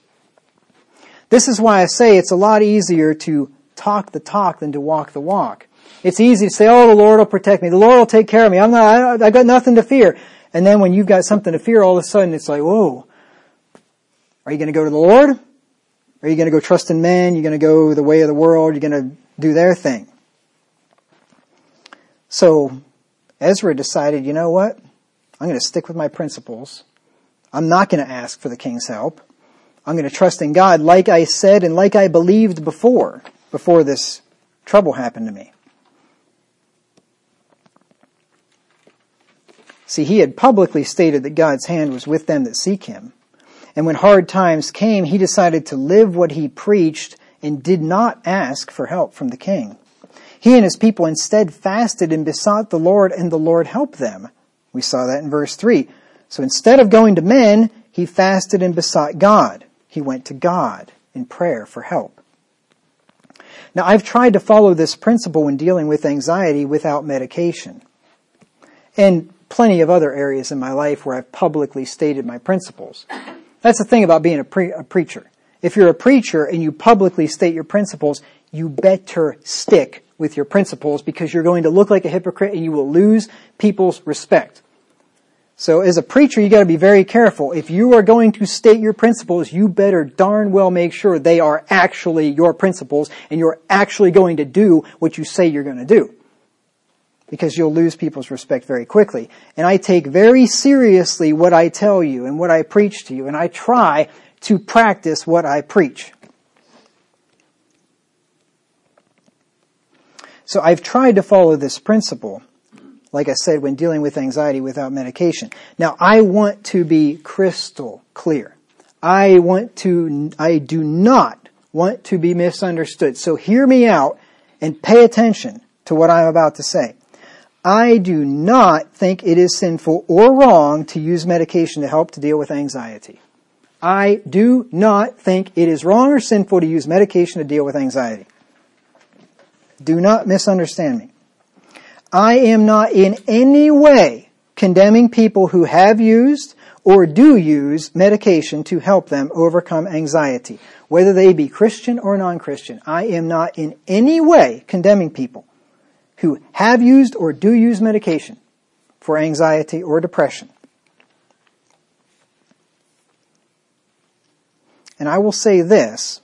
This is why I say it's a lot easier to talk the talk than to walk the walk. It's easy to say, oh, the Lord will protect me. The Lord will take care of me. I've got nothing to fear. And then when you've got something to fear, all of a sudden it's like, whoa. Are you going to go to the Lord? Are you going to go trust in men? You're going to go the way of the world? You're going to do their thing? So Ezra decided, you know what? I'm going to stick with my principles. I'm not going to ask for the king's help. I'm going to trust in God like I said and like I believed before this trouble happened to me. See, he had publicly stated that God's hand was with them that seek him. And when hard times came, he decided to live what he preached and did not ask for help from the king. He and his people instead fasted and besought the Lord, and the Lord helped them. We saw that in verse 3. So instead of going to men, he fasted and besought God. He went to God in prayer for help. Now, I've tried to follow this principle when dealing with anxiety without medication. And plenty of other areas in my life where I've publicly stated my principles. That's the thing about being a preacher. If you're a preacher and you publicly state your principles, you better stick with your principles, because you're going to look like a hypocrite and you will lose people's respect. So as a preacher, you got to be very careful. If you are going to state your principles, you better darn well make sure they are actually your principles and you're actually going to do what you say you're going to do, because you'll lose people's respect very quickly. And I take very seriously what I tell you and what I preach to you, and I try to practice what I preach. So I've tried to follow this principle, like I said, when dealing with anxiety without medication. Now, I want to be crystal clear. I do not want to be misunderstood. So hear me out and pay attention to what I'm about to say. I do not think it is sinful or wrong to use medication to help to deal with anxiety. I do not think it is wrong or sinful to use medication to deal with anxiety. Do not misunderstand me. I am not in any way condemning people who have used or do use medication to help them overcome anxiety, whether they be Christian or non-Christian. I am not in any way condemning people who have used or do use medication for anxiety or depression. And I will say this,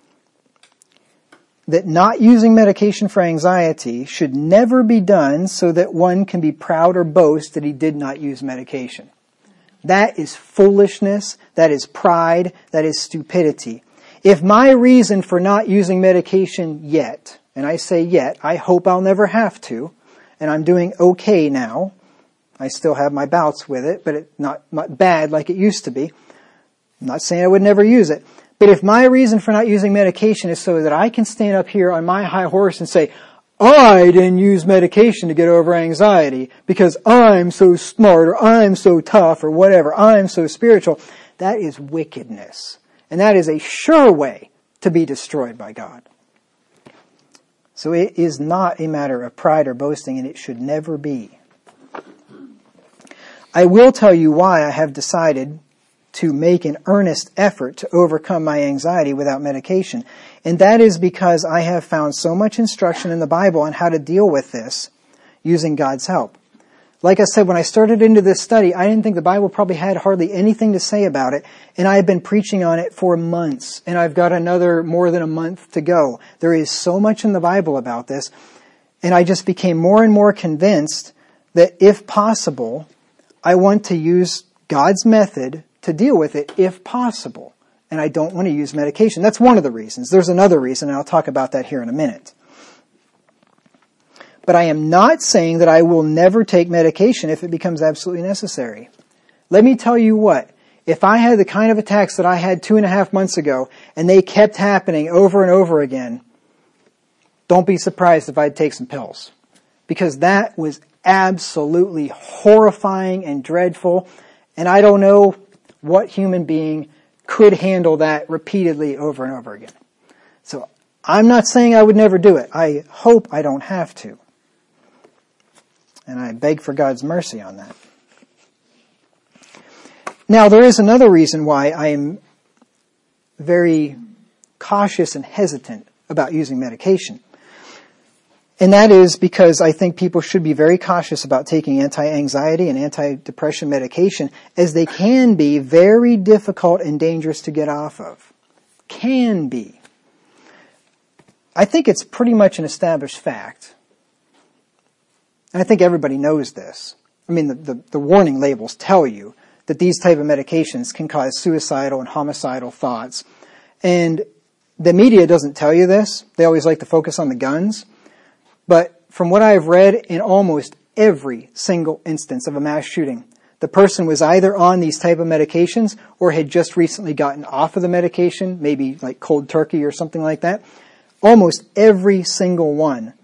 that not using medication for anxiety should never be done so that one can be proud or boast that he did not use medication. That is foolishness, that is pride, that is stupidity. If my reason for not using medication yet, and I say yet, I hope I'll never have to, and I'm doing okay now. I still have my bouts with it, but it's not bad like it used to be. I'm not saying I would never use it. But if my reason for not using medication is so that I can stand up here on my high horse and say, I didn't use medication to get over anxiety because I'm so smart or I'm so tough or whatever, I'm so spiritual, that is wickedness. And that is a sure way to be destroyed by God. So it is not a matter of pride or boasting, and it should never be. I will tell you why I have decided to make an earnest effort to overcome my anxiety without medication. And that is because I have found so much instruction in the Bible on how to deal with this using God's help. Like I said, when I started into this study, I didn't think the Bible probably had hardly anything to say about it. And I have been preaching on it for months. And I've got another more than a month to go. There is so much in the Bible about this. And I just became more and more convinced that if possible, I want to use God's method to deal with it if possible. And I don't want to use medication. That's one of the reasons. There's another reason, and I'll talk about that here in a minute. But I am not saying that I will never take medication if it becomes absolutely necessary. Let me tell you what. If I had the kind of attacks that I had 2.5 months ago, and they kept happening over and over again, don't be surprised if I'd take some pills. Because that was absolutely horrifying and dreadful. And I don't know what human being could handle that repeatedly over and over again. So I'm not saying I would never do it. I hope I don't have to. And I beg for God's mercy on that. Now, there is another reason why I am very cautious and hesitant about using medication. And that is because I think people should be very cautious about taking anti-anxiety and anti-depression medication, as they can be very difficult and dangerous to get off of. Can be. I think it's pretty much an established fact. And I think everybody knows this. I mean, the warning labels tell you that these type of medications can cause suicidal and homicidal thoughts. And the media doesn't tell you this. They always like to focus on the guns. But from what I've read, in almost every single instance of a mass shooting, the person was either on these type of medications or had just recently gotten off of the medication, maybe like cold turkey or something like that. Almost every single one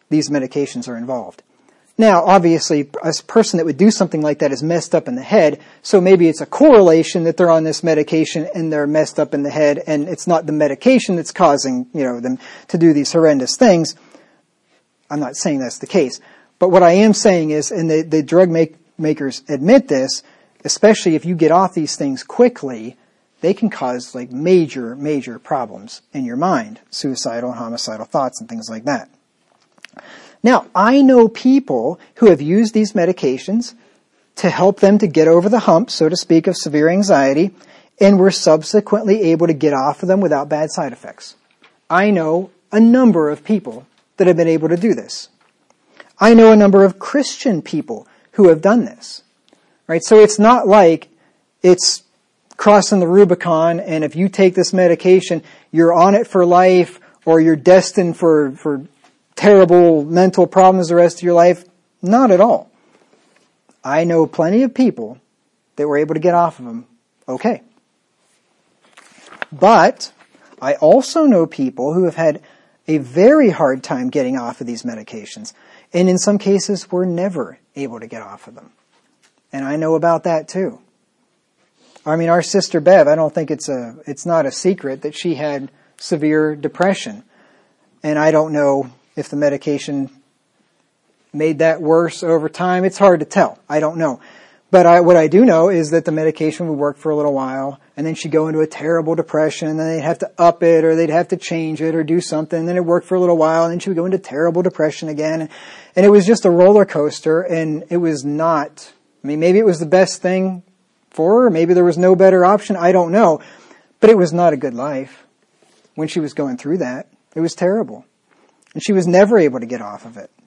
these medications are involved. Now, obviously, a person that would do something like that is messed up in the head, so maybe it's a correlation that they're on this medication and they're messed up in the head, and it's not the medication that's causing, them to do these horrendous things. I'm not saying that's the case. But what I am saying is, and the drug makers admit this, especially if you get off these things quickly, they can cause like major, major problems in your mind, suicidal and homicidal thoughts and things like that. Now, I know people who have used these medications to help them to get over the hump, so to speak, of severe anxiety, and were subsequently able to get off of them without bad side effects. I know a number of people that have been able to do this. I know a number of Christian people who have done this. Right? So it's not like it's crossing the Rubicon, and if you take this medication, you're on it for life, or you're destined for terrible mental problems the rest of your life. Not at all. I know plenty of people that were able to get off of them okay. But I also know people who have had a very hard time getting off of these medications, and in some cases were never able to get off of them. And I know about that too. I mean, our sister Bev, I don't think it's not a secret that she had severe depression. And I don't know if the medication made that worse over time. It's hard to tell. I don't know. But what I do know is that the medication would work for a little while, and then she'd go into a terrible depression, and then they'd have to up it, or they'd have to change it, or do something, and then it worked for a little while, and then she would go into terrible depression again. And it was just a roller coaster, and it was not, maybe it was the best thing for her, maybe there was no better option, I don't know. But it was not a good life when she was going through that. It was terrible. And she was never able to get off of it.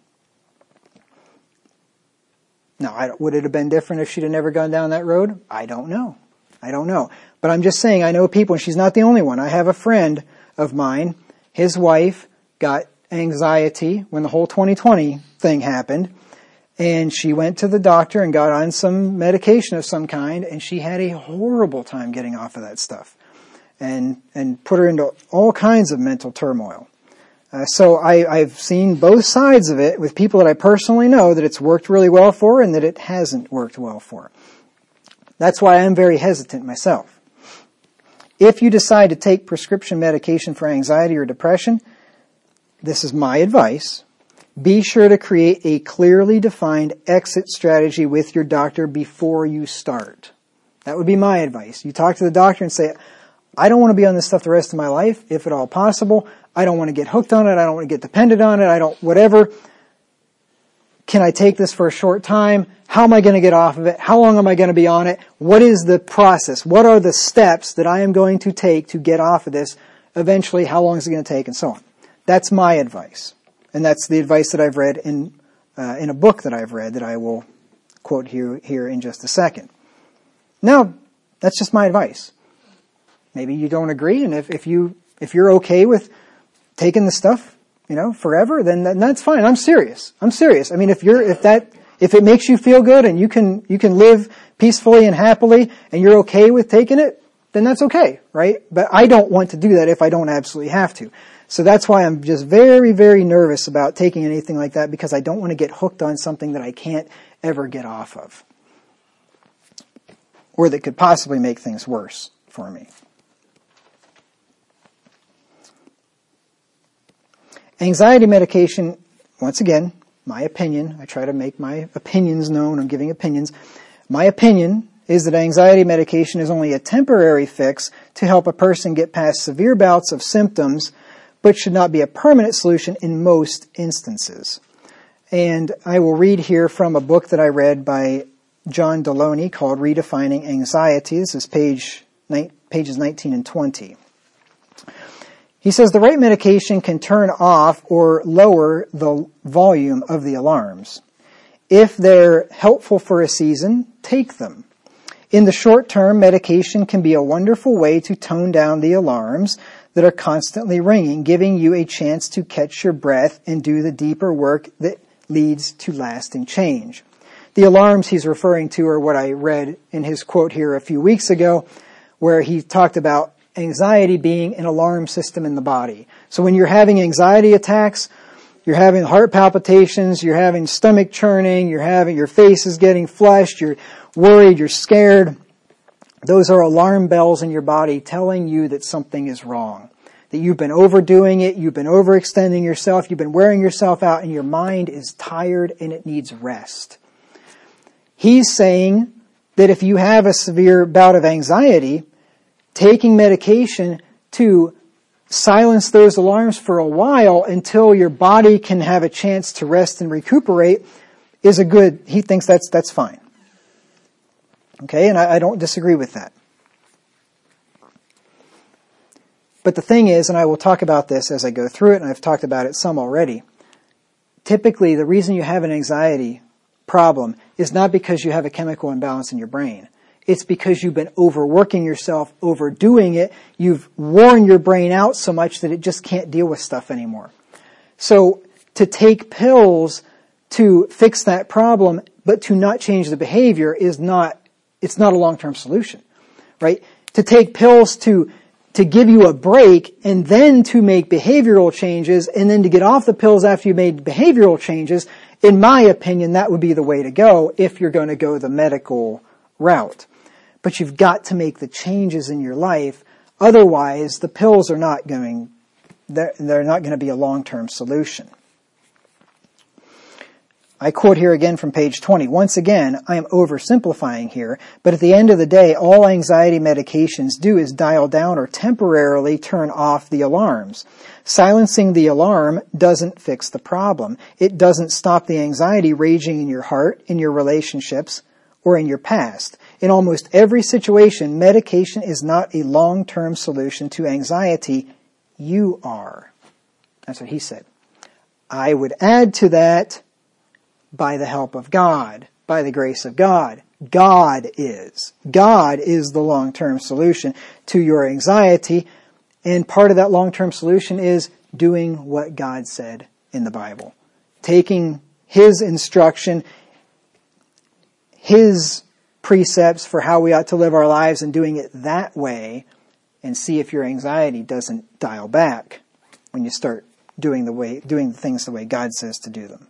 Now, would it have been different if she'd have never gone down that road? I don't know. But I'm just saying, I know people, and she's not the only one. I have a friend of mine, his wife got anxiety when the whole 2020 thing happened, and she went to the doctor and got on some medication of some kind, and she had a horrible time getting off of that stuff, and put her into all kinds of mental turmoil. So I've seen both sides of it with people that I personally know, that it's worked really well for and that it hasn't worked well for. That's why I'm very hesitant myself. If you decide to take prescription medication for anxiety or depression, this is my advice. Be sure to create a clearly defined exit strategy with your doctor before you start. That would be my advice. You talk to the doctor and say, I don't want to be on this stuff the rest of my life, if at all possible. I don't want to get hooked on it. I don't want to get dependent on it. Whatever. Can I take this for a short time? How am I going to get off of it? How long am I going to be on it? What is the process? What are the steps that I am going to take to get off of this? Eventually, how long is it going to take, and so on. That's my advice. And that's the advice that I've read in a book that I've read that I will quote here in just a second. Now, that's just my advice. Maybe you don't agree, and if you're okay with taking the stuff, forever, then that's fine. I'm serious. I mean, if it makes you feel good and you can live peacefully and happily and you're okay with taking it, then that's okay, right? But I don't want to do that if I don't absolutely have to. So that's why I'm just very, very nervous about taking anything like that, because I don't want to get hooked on something that I can't ever get off of, or that could possibly make things worse for me. Anxiety medication, once again, my opinion, I try to make my opinions known, I'm giving opinions. My opinion is that anxiety medication is only a temporary fix to help a person get past severe bouts of symptoms, but should not be a permanent solution in most instances. And I will read here from a book that I read by John Deloney called Redefining Anxiety. This is pages 19 and 20. He says, the right medication can turn off or lower the volume of the alarms. If they're helpful for a season, take them. In the short term, medication can be a wonderful way to tone down the alarms that are constantly ringing, giving you a chance to catch your breath and do the deeper work that leads to lasting change. The alarms he's referring to are what I read in his quote here a few weeks ago, where he talked about anxiety being an alarm system in the body. So when you're having anxiety attacks, you're having heart palpitations, you're having stomach churning, your face is getting flushed, you're worried, you're scared. Those are alarm bells in your body telling you that something is wrong. That you've been overdoing it, you've been overextending yourself, you've been wearing yourself out, and your mind is tired and it needs rest. He's saying that if you have a severe bout of anxiety, taking medication to silence those alarms for a while until your body can have a chance to rest and recuperate is he thinks that's fine. Okay, and I don't disagree with that. But the thing is, and I will talk about this as I go through it, and I've talked about it some already, typically the reason you have an anxiety problem is not because you have a chemical imbalance in your brain. It's because you've been overworking yourself, overdoing it. You've worn your brain out so much that it just can't deal with stuff anymore. So to take pills to fix that problem, but to not change the behavior it's not a long-term solution, right? To take pills to give you a break and then to make behavioral changes and then to get off the pills after you made behavioral changes, in my opinion, that would be the way to go if you're going to go the medical route. But you've got to make the changes in your life. Otherwise, the pills are they're not going to be a long-term solution. I quote here again from page 20. Once again, I am oversimplifying here, but at the end of the day, all anxiety medications do is dial down or temporarily turn off the alarms. Silencing the alarm doesn't fix the problem. It doesn't stop the anxiety raging in your heart, in your relationships, or in your past. In almost every situation, medication is not a long-term solution to anxiety. You are. That's what he said. I would add to that, by the help of God, by the grace of God. God is the long-term solution to your anxiety, and part of that long-term solution is doing what God said in the Bible. Taking His instruction, His precepts for how we ought to live our lives and doing it that way, and see if your anxiety doesn't dial back when you start doing the things the way God says to do them.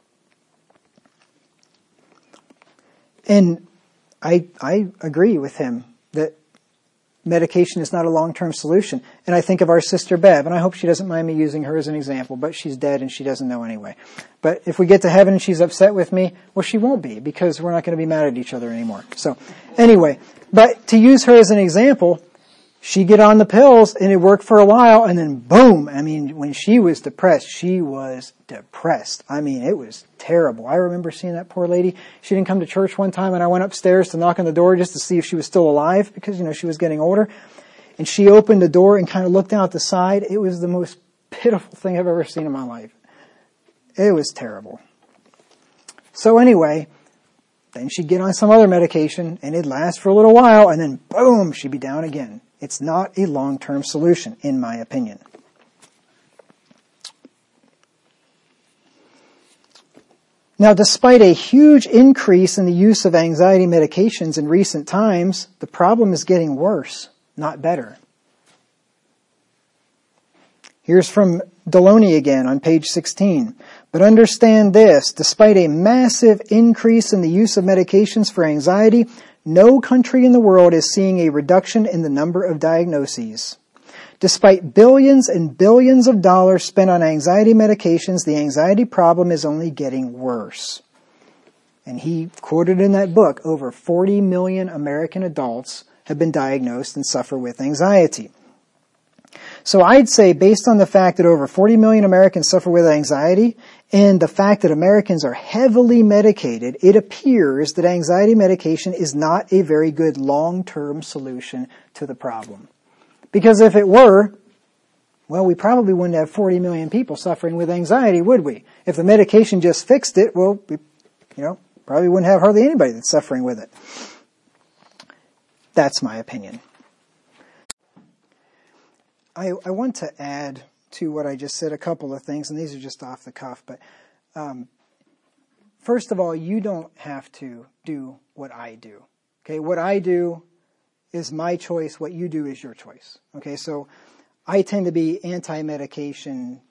And I agree with him that medication is not a long-term solution. And I think of our sister Bev, and I hope she doesn't mind me using her as an example, but she's dead and she doesn't know anyway. But if we get to heaven and she's upset with me, well, she won't be, because we're not going to be mad at each other anymore. So anyway, but to use her as an example, she get on the pills and it worked for a while, and then boom, I mean, when she was depressed, she was depressed. I mean, it was terrible. I remember seeing that poor lady. She didn't come to church one time, and I went upstairs to knock on the door just to see if she was still alive, because, she was getting older. And she opened the door and kind of looked out the side. It was the most pitiful thing I've ever seen in my life. It was terrible. So anyway, then she'd get on some other medication, and it'd last for a little while, and then boom, she'd be down again. It's not a long-term solution, in my opinion. Now, despite a huge increase in the use of anxiety medications in recent times, the problem is getting worse, not better. Here's from Deloney again on page 16. But understand this, despite a massive increase in the use of medications for anxiety, no country in the world is seeing a reduction in the number of diagnoses. Despite billions and billions of dollars spent on anxiety medications, the anxiety problem is only getting worse. And he quoted in that book, over 40 million American adults have been diagnosed and suffer with anxiety. So I'd say, based on the fact that over 40 million Americans suffer with anxiety, and the fact that Americans are heavily medicated, it appears that anxiety medication is not a very good long-term solution to the problem. Because if it were, well, we probably wouldn't have 40 million people suffering with anxiety, would we? If the medication just fixed it, well, we, probably wouldn't have hardly anybody that's suffering with it. That's my opinion. I want to add to what I just said a couple of things, and these are just off the cuff, but first of all, you don't have to do what I do. Okay, what I do is my choice, what you do is your choice. Okay, so I tend to be anti-medication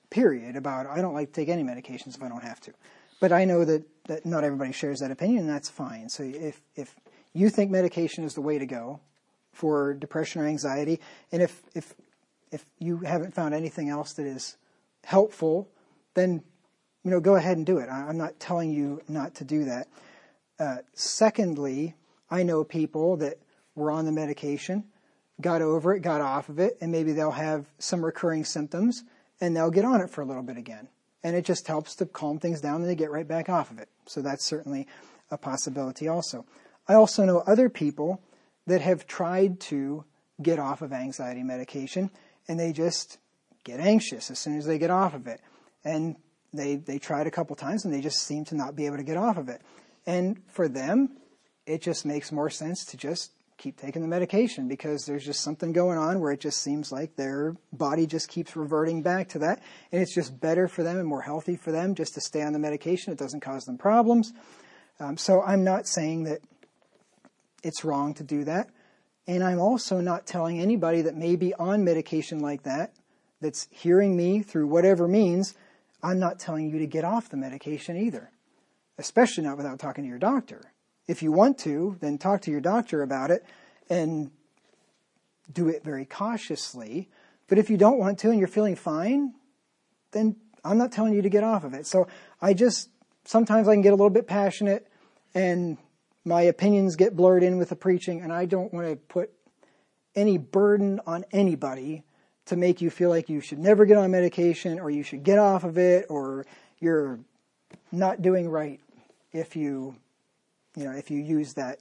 period, about I don't like to take any medications if I don't have to. But I know that not everybody shares that opinion, and that's fine. So if you think medication is the way to go for depression or anxiety, and if you haven't found anything else that is helpful, then go ahead and do it. I'm not telling you not to do that. Secondly, I know people that were on the medication, got over it, got off of it, and maybe they'll have some recurring symptoms, and they'll get on it for a little bit again. And it just helps to calm things down, and they get right back off of it. So that's certainly a possibility also. I also know other people that have tried to get off of anxiety medication, and they just get anxious as soon as they get off of it. And they tried a couple times, and they just seem to not be able to get off of it. And for them, it just makes more sense to just keep taking the medication, because there's just something going on where it just seems like their body just keeps reverting back to that. And it's just better for them and more healthy for them just to stay on the medication. It doesn't cause them problems. So I'm not saying that it's wrong to do that. And I'm also not telling anybody that may be on medication like that, that's hearing me through whatever means, I'm not telling you to get off the medication either, especially not without talking to your doctor. If you want to, then talk to your doctor about it and do it very cautiously. But if you don't want to and you're feeling fine, then I'm not telling you to get off of it. So sometimes I can get a little bit passionate and my opinions get blurred in with the preaching, and I don't want to put any burden on anybody to make you feel like you should never get on medication or you should get off of it or you're not doing right if you use that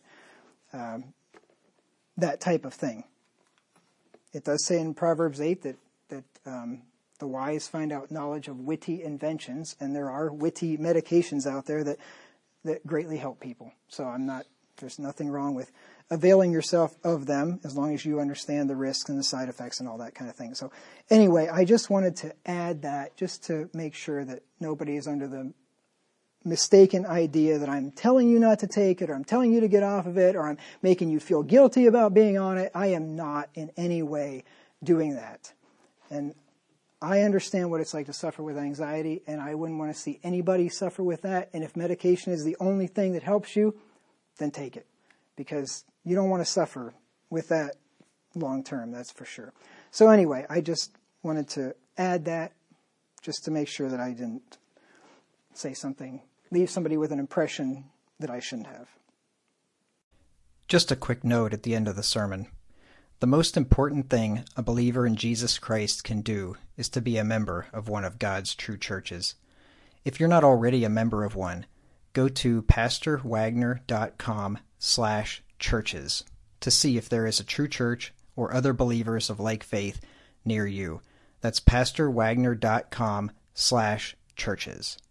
type of thing. It does say in Proverbs 8 that the wise find out knowledge of witty inventions, and there are witty medications out there that greatly help people. So there's nothing wrong with availing yourself of them as long as you understand the risks and the side effects and all that kind of thing. So anyway, I just wanted to add that just to make sure that nobody is under the mistaken idea that I'm telling you not to take it, or I'm telling you to get off of it, or I'm making you feel guilty about being on it. I am not in any way doing that. And I understand what it's like to suffer with anxiety, and I wouldn't want to see anybody suffer with that. And if medication is the only thing that helps you, then take it, because you don't want to suffer with that long term, that's for sure. So anyway, I just wanted to add that just to make sure that I didn't leave somebody with an impression that I shouldn't have. Just a quick note at the end of the sermon. The most important thing a believer in Jesus Christ can do is to be a member of one of God's true churches. If you're not already a member of one, go to pastorwagner.com/churches to see if there is a true church or other believers of like faith near you. That's pastorwagner.com/churches.